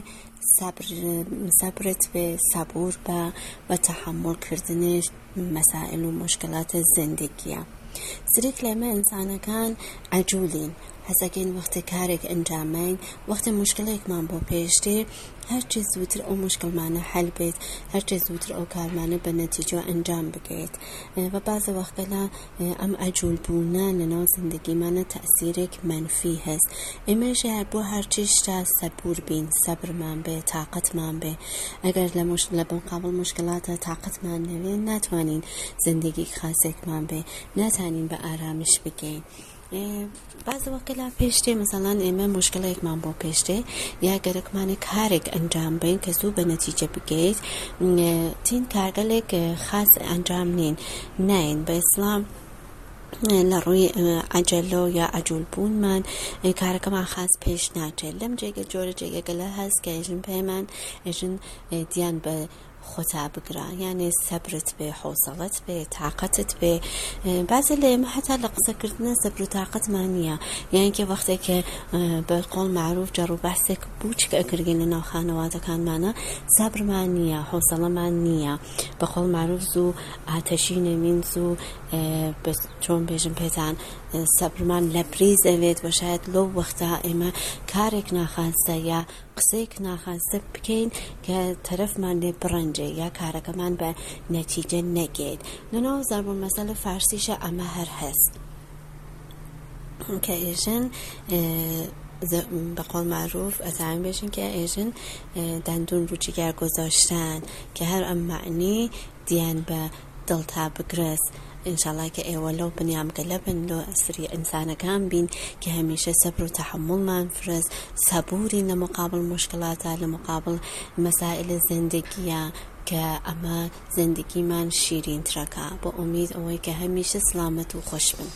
سەبرت بێ سەبور بە بە تەحملکردنش مەسائل و مشکلات زندگیە. سرێک لەمە ئینسانەکان عەجوولین هەزەکەین وەختە کارێک ئەنجامین وەختە مشکلێکمان بۆ پێشتێ هەرچی زووتر ئەو مشکلمانە حەل بێت هەرچی زووتر ئەو کارمانە بە نەتیجە ئەنجام بگەیت بە بازە وەختەلا ئەم ئەجوولبوونە لەناو زیندگیمانە تەئسیرێک منفی هەست ئێمەش بۆ هەرچی شتا سەبور بین سەبرمان بێ تاقەتمان بێ ئەگەر لە لە بەمقابل مشکلاتە تاقەتمان نەوێ ناتوانین زندگی خاسێکمان بێ ناتوانین بە ئارامش بگەین بعض وەقتلا پێشتێ مەسەڵەن ئێمە مشکلێکمان بۆ پێشتێ یا گەرەکمانە کارێک ئەنجام بین کە زوو بە نەتیجە بگەیت تین کارگەلێک خاص ئەنجام نین ناین بە ئیسلام لە ڕووی عەجەلە یا ئەجوولبوونمان کارەکەمان خاص پێش ناچێت لەم جێگە جۆرە جێگەگەلە هەست کە ئێژن پێمان ئێژن دیان بە خۆتا بگرا یعنی سەبرت بێ حوسڵت بێ تاقەتت بێ بازی لە ئێمە حتا لە قسەکردنە سەبر و تاقەتمان نییە یعنی کە وەختێکە بە قۆڵ معروف جەڕ و بەحسێک بووچکە ئەگرگین لە ناو خانەوادەکانمانە سەبرمان نییە حوسڵەمان نییە بە قۆڵ معروف زوو ئاتەشی نەمین زوو چۆن بێژم پێتان سەبرمان لە پریز ئەوێت بە شاید لەو وەختا ئێمە کارێک ناخوانستە یا قسەیەک ناخوانستە بکەین کە تەرەفمان لێ بڕەنجێ یا کارەکەمان بە نەتیجە نەگێت لەناو زەربوون مەسەلە فارسیشە ئەمە هەر هەست کە ئێژن بە قۆڵ معروف ئەزانین بێژن کە ئێژن دەندون ڕووچیگار گۆزاشتان کە هەر ئەم معنی دیان بە دڵتا بگرەس ئینشاءالله کە ئێوە لەو بنیامگە لە بن لۆ ئەسری ئینسانەکان بین کە هەمیشە سەبر و تەحمڵمان فرز سەبوری لە مقابل مشکلاتە لە مقابل مەسائل زندگیە کە ئەمە زندگیمان شیرینترەکە بۆ ئومید ئەوەی کە هەمیشە سلامەت و خۆش بن.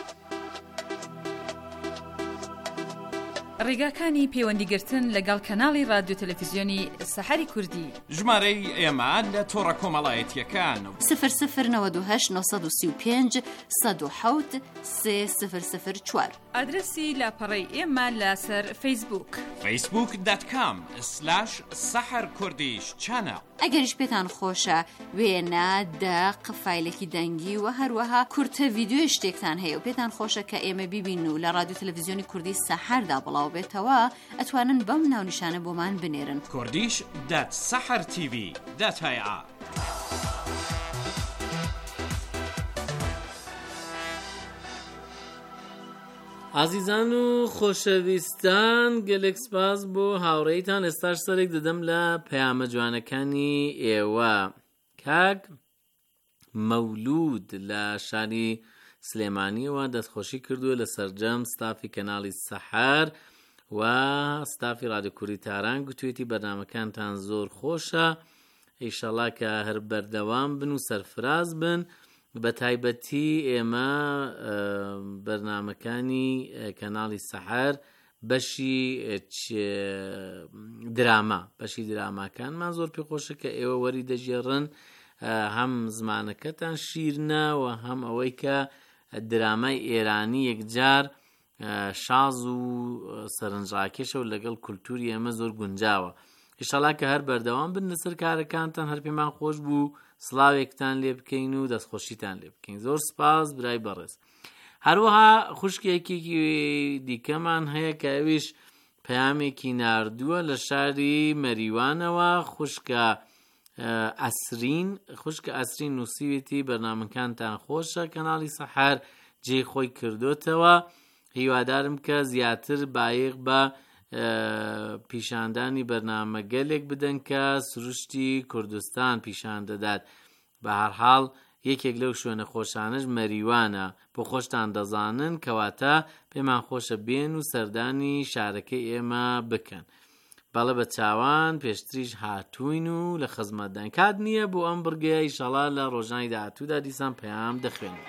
ڕێگاکانی پەیوەندیگرتن لەگەڵ کەناڵی رادیۆ تەلەڤیزیۆنی سەحەری کوردی ژمارەی ئێمە لە تۆڕە کۆمەڵایەتیەکان سفر سفر نەوەد و هەشت نۆسەد و سی و پێنج سەد و حەوت سێ سفر سفر چوار ئادرسی لاپەڕەی ئێمە لەسەر فەیسبووک فەیسبووک دات کام سلاش سەحەر کوردیش چانە ئەگەریش پێتان خۆشە وێنە دەق فایلێکی دەنگی و هەروەها کورتە ڤیدیۆی شتێکتان هەیە و پێتان خۆشە کە ئێمە بیبین و لە رادیۆ تەلەڤیزیۆنی کوردی سەحەردا بڵاو بێتەوە ئەتوانن بەم ناونیشانە بۆمان بنێرن کوردیش دات سەحەر تیڤی دات هایە. عزیزان و خۆشەویستان گەلێک سپاس بۆ هاوڕێیتان ئێستاش سەرێک دەدەم لە پەیامە جوانەکانی ئێوە. کاک مەولود لە شاری سلێمانیەوە دەستخۆشی کردووە لە سەرجەم ستافی کەناڵی سەحەر و ستافی رادیۆ کوردی تاران گوتوێتی بەرنامەکانتان زۆر خۆشە ئیشەڵا کە هەر بەردەوام بن و سەرفراز بن بە تایبەتی ئێمە بەرنامەکانی کەناڵی سەحەر بەشی دراما بەشی دراماکانمان زۆر پێ خۆشە کە ئێوە وەری دەژێڕن هەم زمانەکەتان شیرنە و هەم ئەوەی کە درامای ئێرانی یەکجار شاز و سەرنجڕاکێشە و لەگەڵ کولتوری ئێمە زۆر گونجاوە. ئیشەڵا کە هەر بەردەوام بن لەسەر کارەکانتان هەر پێمان خۆش بوو سڵاوێکتان لێ بکەین و دەستخۆشیتان لێ بکەین. زۆر سپاس برای بەڕێز. هەروەها خوشکێکی دیکەمان هەیە کە ئەویش پەیامێکی ناردووە لە شاری مەریوانەوە. خوشکە ئەسرین خوشکە ئەسرین نووسیوێتی بەرنامەکانتان خۆشە کەناڵی سەحەر جێی خۆی کردوتەوە. هیوادارم کە زیاتر بایەق بە پیشاندانی بەرنامە گەلێک بدەن کە سروشتی کوردستان پیشان دەدات. بە هەرحاڵ یەکێک لەو شوێنە خۆشانش مەریوانە بۆ خۆشتان دەزانن کەواتە پێمان خۆشە بێن و سەردانی شارەکەی ئێمە بکەن. بەڵێ بە چاوان پێشتریش هاتوین و لە خزمەتدان کات نییە بۆ ئەم بڕگەیە ئیشەڵا لە ڕۆژانی داهاتوودا دیسان پەیام دەخوێنین.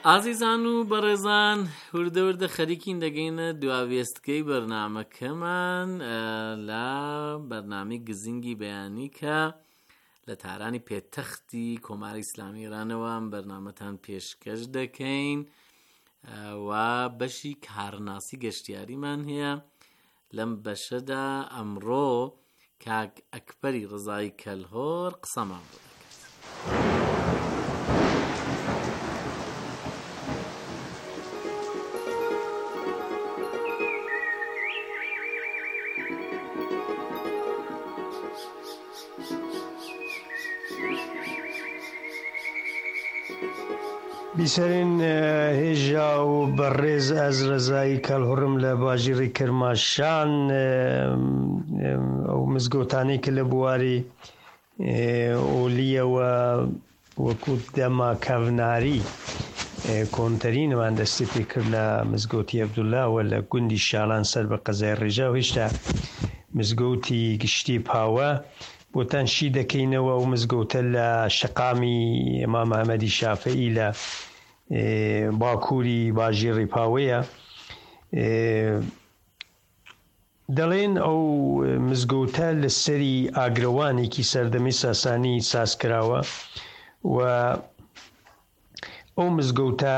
ئازیزان و بەڕێزان وردەوردە خەریکین دەگەینە دواوێستکەی بەرنامەکەمان لە بەرنامەی گزینگی بەیانی کە لە تارانی پێتەختی کۆماری ئیسلامی ئێرانەوە بەرنامەتان پێشکەش دەکەین و بەشی کارناسی گەشتیاریمان هەیە. لەم بەشەدا ئەمڕۆ کاک ئەکبەری ڕزای کەلهۆر قسەمان بۆ دەکات. بیسەرین هێژا و بەڕێز ئەز ڕزایی کەلهۆڕم لە باژیڕی کرماشان ئەو مزگەوتانەی کە لە بواری ئۆلیەوە وەکو دەما کەڤناری کۆنتەرینەوان دەستی پێ کرد لە مزگەوتی عەبدوڵلاوە لە گوندی شالان سەر بە قەزای ڕێژا و هێشتا مزگەوتی گشتی پاوە بۆتان شی دەکەینەوە و مزگەوتە لە شەقامی ئیمام ئەحمەدی شافعی لە باکووری باژیڕی پاوەیە. دەڵێن ئەو مزگەوتە لە سەری ئاگرەوانێکی سەردەمی ساسانی ساز کراوە و ئەو مزگەوتە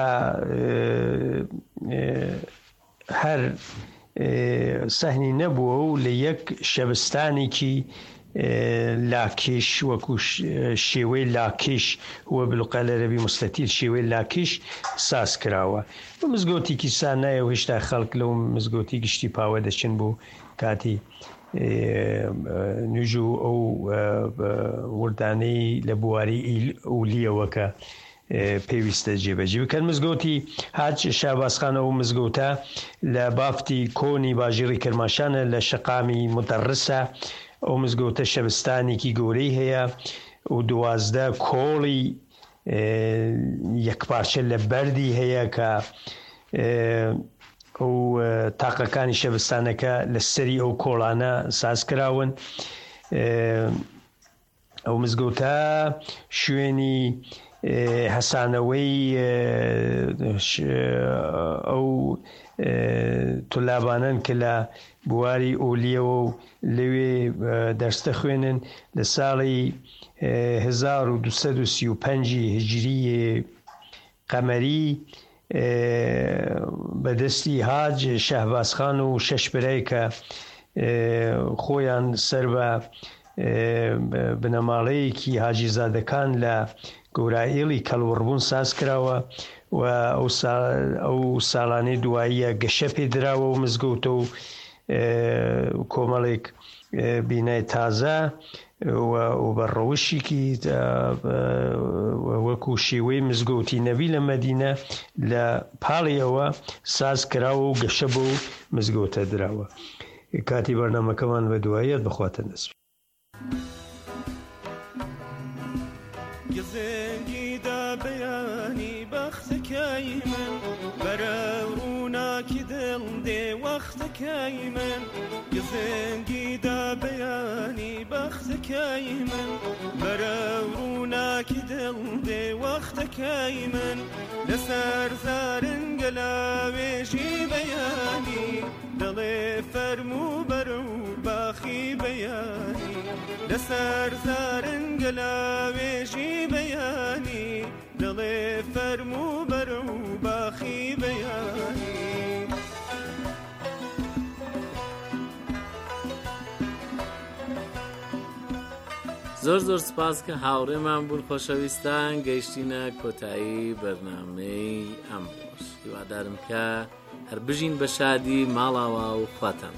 هەر سەهنی نەبووە و لە یەک شەبستانێکی لاکش وەکو شێوەی لاکش وە بلوقە لە عەرەبی مستەتیل شێوەی لاکش ساز کراوە. مزگەوتێکی سانایە و هێشتا خەڵک لەو مزگەوتی گشتی پاوە دەچن بۆ کاتی نوێژ و ئەو وردانەی لە بواری ئولیەوە کە پێویستە جێبەجێ بکەن. مزگەوتی حاج شاباسخان ئەو مزگەوتە لە بافتی کۆنی باژیڕی کرماشانە لە شەقامی مدەڕسە. ئەو مزگەوتە شەبستانێکی گەورەی هەیە و دوازدە کۆڵی یەکپارچە لە بەردی هەیە کە ئەو تاقەکانی شەبستانەکە لە سەری ئەو کۆڵانە ساز کراون. ئەو مزگەوتە شوێنی هەسانەوەی ئەو تولابانن کە لە بواری ئۆلیەوە و لەوێ دەرستە خوێنن لە ساڵی هەزار و دووسەد و سی و پەنجی هجری قەمەری بەدەستی حاج شەهبازخان و شەش برای کە خۆیان سەر بە بنەماڵەیەکی حاجی زادەکان لە گەورائێڵی کەلوڕبوون ساز کراوە و ئەو ساڵانەی دواییە گەشە پێدراوە و مزگەوتە و کۆمەڵێک بینای تازە و بەڕەوشێکی وەکو شێوەی مزگەوتی نەبی لە مەدینە لە پاڵیەوە ساز کراوە و گەشە بۆ مزگەوتە دراوە. کاتی بەرنامەکەمان بە دواییەت بخواتە نەسب. گزنگیدا بەیانی بەختەکەی من بەرە ڕووناکی دڵ دێ وەختەکەی من گزنگیدا بەیانی بەختەکەی من بەرە ڕووناکی دڵ دێ وەختەکەی من لەسەر زارنگە لاوێژی بەیانی دڵێ فەرموو بەرە و باخی بەیانی لەسەر زارنگە لاوێژی بەیانی دڵێ فەرموو بەرە و باخی بەیانی. زۆر زۆر سپاس کە هاوڕێمان بوون خۆشەویستان گەیشتینە کۆتایی بەرنامەی ئەمڕۆژ. هیوادارم کە هەر بژین بە شادی ماڵاوە و خواتان.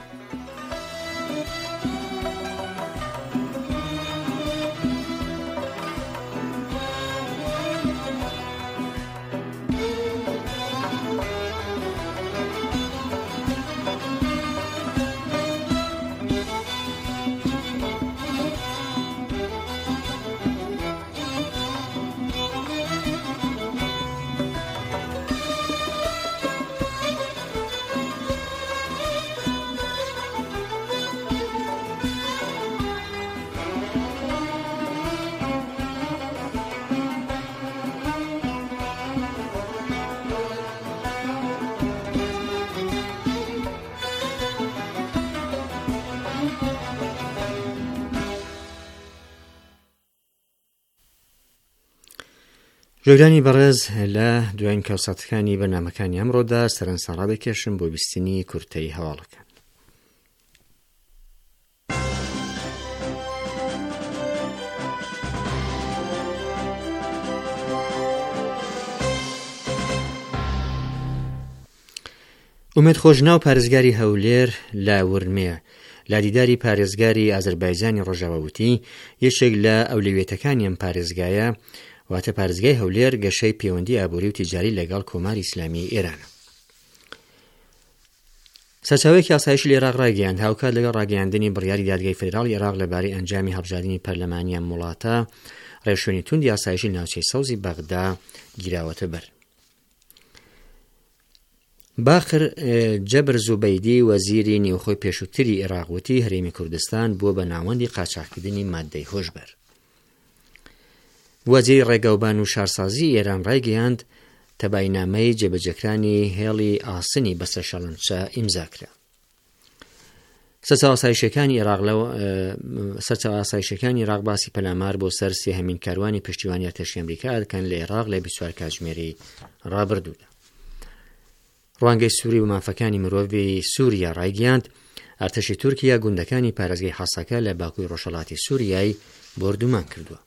جۆگرانی بەڕێز لە دوایین کەوسەتەکانی بەرنامەکانی ئەمڕۆدا سەرنجسان ڕادەکێشم بۆ بیستنی کورتەی هەواڵەکان. ئومێد خۆشناو پارێزگاری هەولێر لە ورمێ لە دیداری پارێزگاری ئازەربایجانی ڕۆژاوە وتی یەکێک لە ئەولویەتەکانی ئەم پارێزگایە واتە پارێزگای هەولێر گەشەی پەیوەندی ئابووری و تیجاری لەگەڵ کۆماری ئیسلامی ئێرانە. سەرچاوەیەکی ئاسایشی لە عێراق ڕاگەیاند هاوکات لەگەڵ ڕاگەیاندنی بڕیاری دادگای فێدراڵی عێراق لەبارەی ئەنجامی هەڵبژاردننی پەرلەمانی ئەم وڵاتە ڕێوشوێنی توندی ئاسایشی ناوچەی سەوزی بەغدا گیراوەتە بەر. باخر جەبر زوبەیدی وەزیری نێوخۆی پێشووتری عێراق وتی هەرێمی کوردستان بووە بە ناوەندی قاچاقکردنی مادەی هۆشبەر. وەزیری ڕێگەوبان و شارسازی ئێران ڕایگەیاند تەباینامەی جێبەجێکرانی هێڵی ئاسنی بەسەر شەڵەنچە ئیمزاکرا. سەرچاو ئاسایشەکانی عێراق لەو سەرچاو ئاسایشەکانی عێراق باسی پەلامار بۆ سەر سێهەمین کاروانی پشتیوانی ئەرتەشی ئەمریکا دەکەن لە عێراق لە بیست و چوار کاتژمێری ڕابردوودا. ڕوانگەی سووری و مافەکانی مرۆڤی سووریا ڕایگەیاند ئەرتەشی تورکیا گوندەکانی پارێزگای حەسەکە لە باکووری ڕۆژهەڵاتی سووریای بردومان کردووە.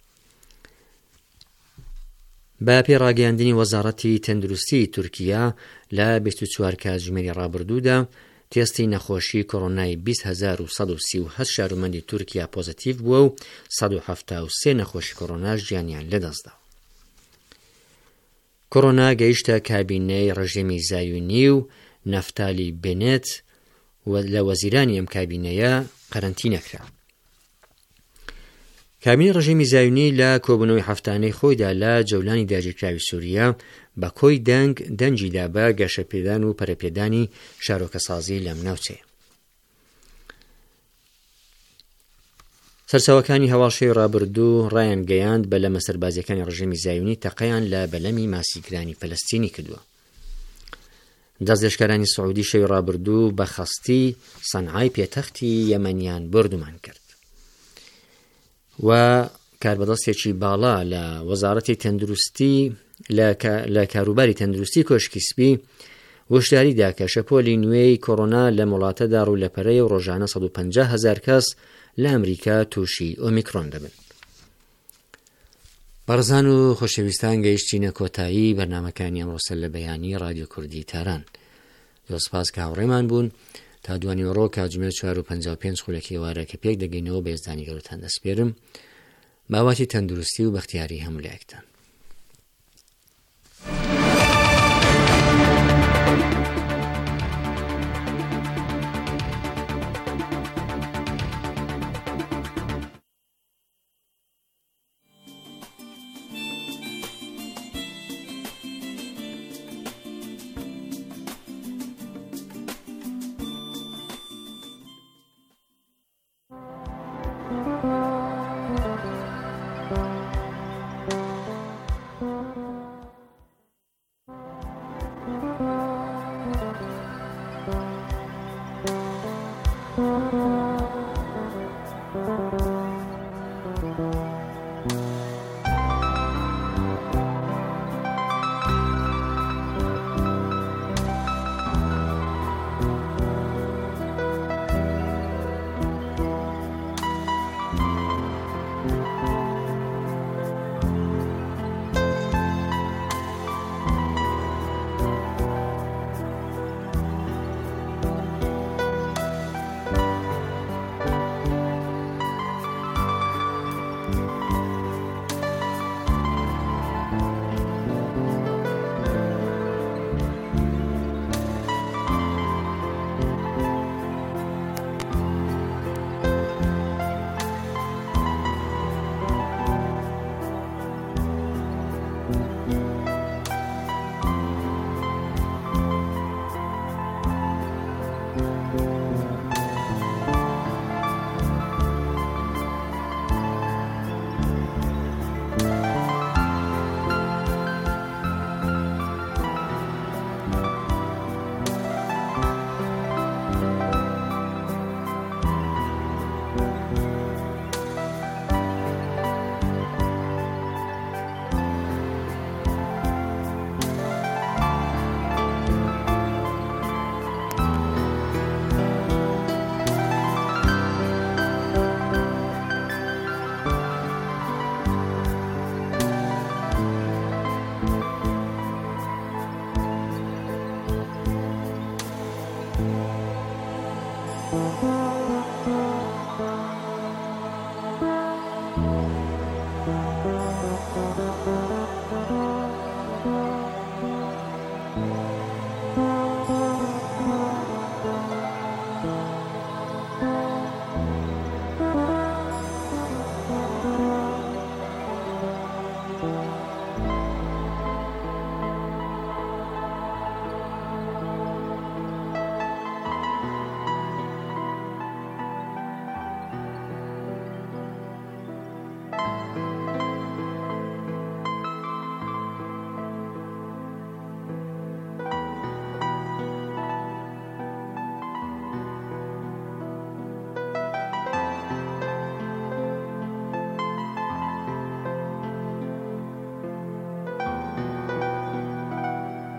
بە پێڕاگەیاندنی وەزارەتی تەندروستی تورکیا لە بیست و چوار کاتژمێری ڕابردوودا تێستی نەخۆشی کۆڕۆنای بیست هەزار و سەد و سی و هەشت شارۆمەندی تورکیا پۆزتیڤ بووە و سەد و هەفتە و سێ نەخۆشی کۆڕۆناش گیانیان لەدەستدا. کۆڕۆنا گەیشتە کابینەی ڕژێمی زایونی و نەفتالی بێنێت لە وەزیرانی ئەم کابینەیە قەرەنتینەکرا. کابینەی ڕژێمی زایونی لە کۆبوونەوەی هەفتانەی خۆیدا لە جەولانی داگیرکراوی سووریا بە کۆی دەنگ دەنجیدا بە گەشەپێدان و پەرەپێدانی شارۆکەسازی لەم ناوچەیە. سەرچاوەکانی هەواڵشەی ڕابردوو ڕایان گەیاند بە لە مەسەربازیەکانی ڕژێمی زایونی تەقەیان لە بەلەمی ماسیگرانی فەلەستینی کردووە. دەستلێشکارانی سعودی شەوی ڕابردوو بە خەستی سەنعای پێتەختی یەمەنیان بردومان کرد و کاربەدەستێکی باڵا لە وەزارەتی تەندروستی لە کاروباری تەندروستی کۆشکی سپی وشداریدا کە شەپۆلی نوێی کۆڕۆنا لە وڵاتەدا ڕوو لەپەرەی و ڕۆژانە سەد و پەنجا هەزار کەس لە ئەمریکا تووشی ئۆمیکرۆن دەبن. بەڕزان و خۆشەویستان گەیشتینە کۆتایی بەرنامەکانی ئەمڕۆسەر لە بەیانی رادیۆ کوردی تاران. دۆسپاس کە هاوڕێمان بوون تا دوانیوەڕۆ کاتژمێر چوار و پەنجا و پێنج خولەکی ئێوارەکە پێک دەگەینەوە بە ێزدانی گەورەتان دەسپێرم باواتی تەندروستی و بەختیاری هەموو لایەکتان.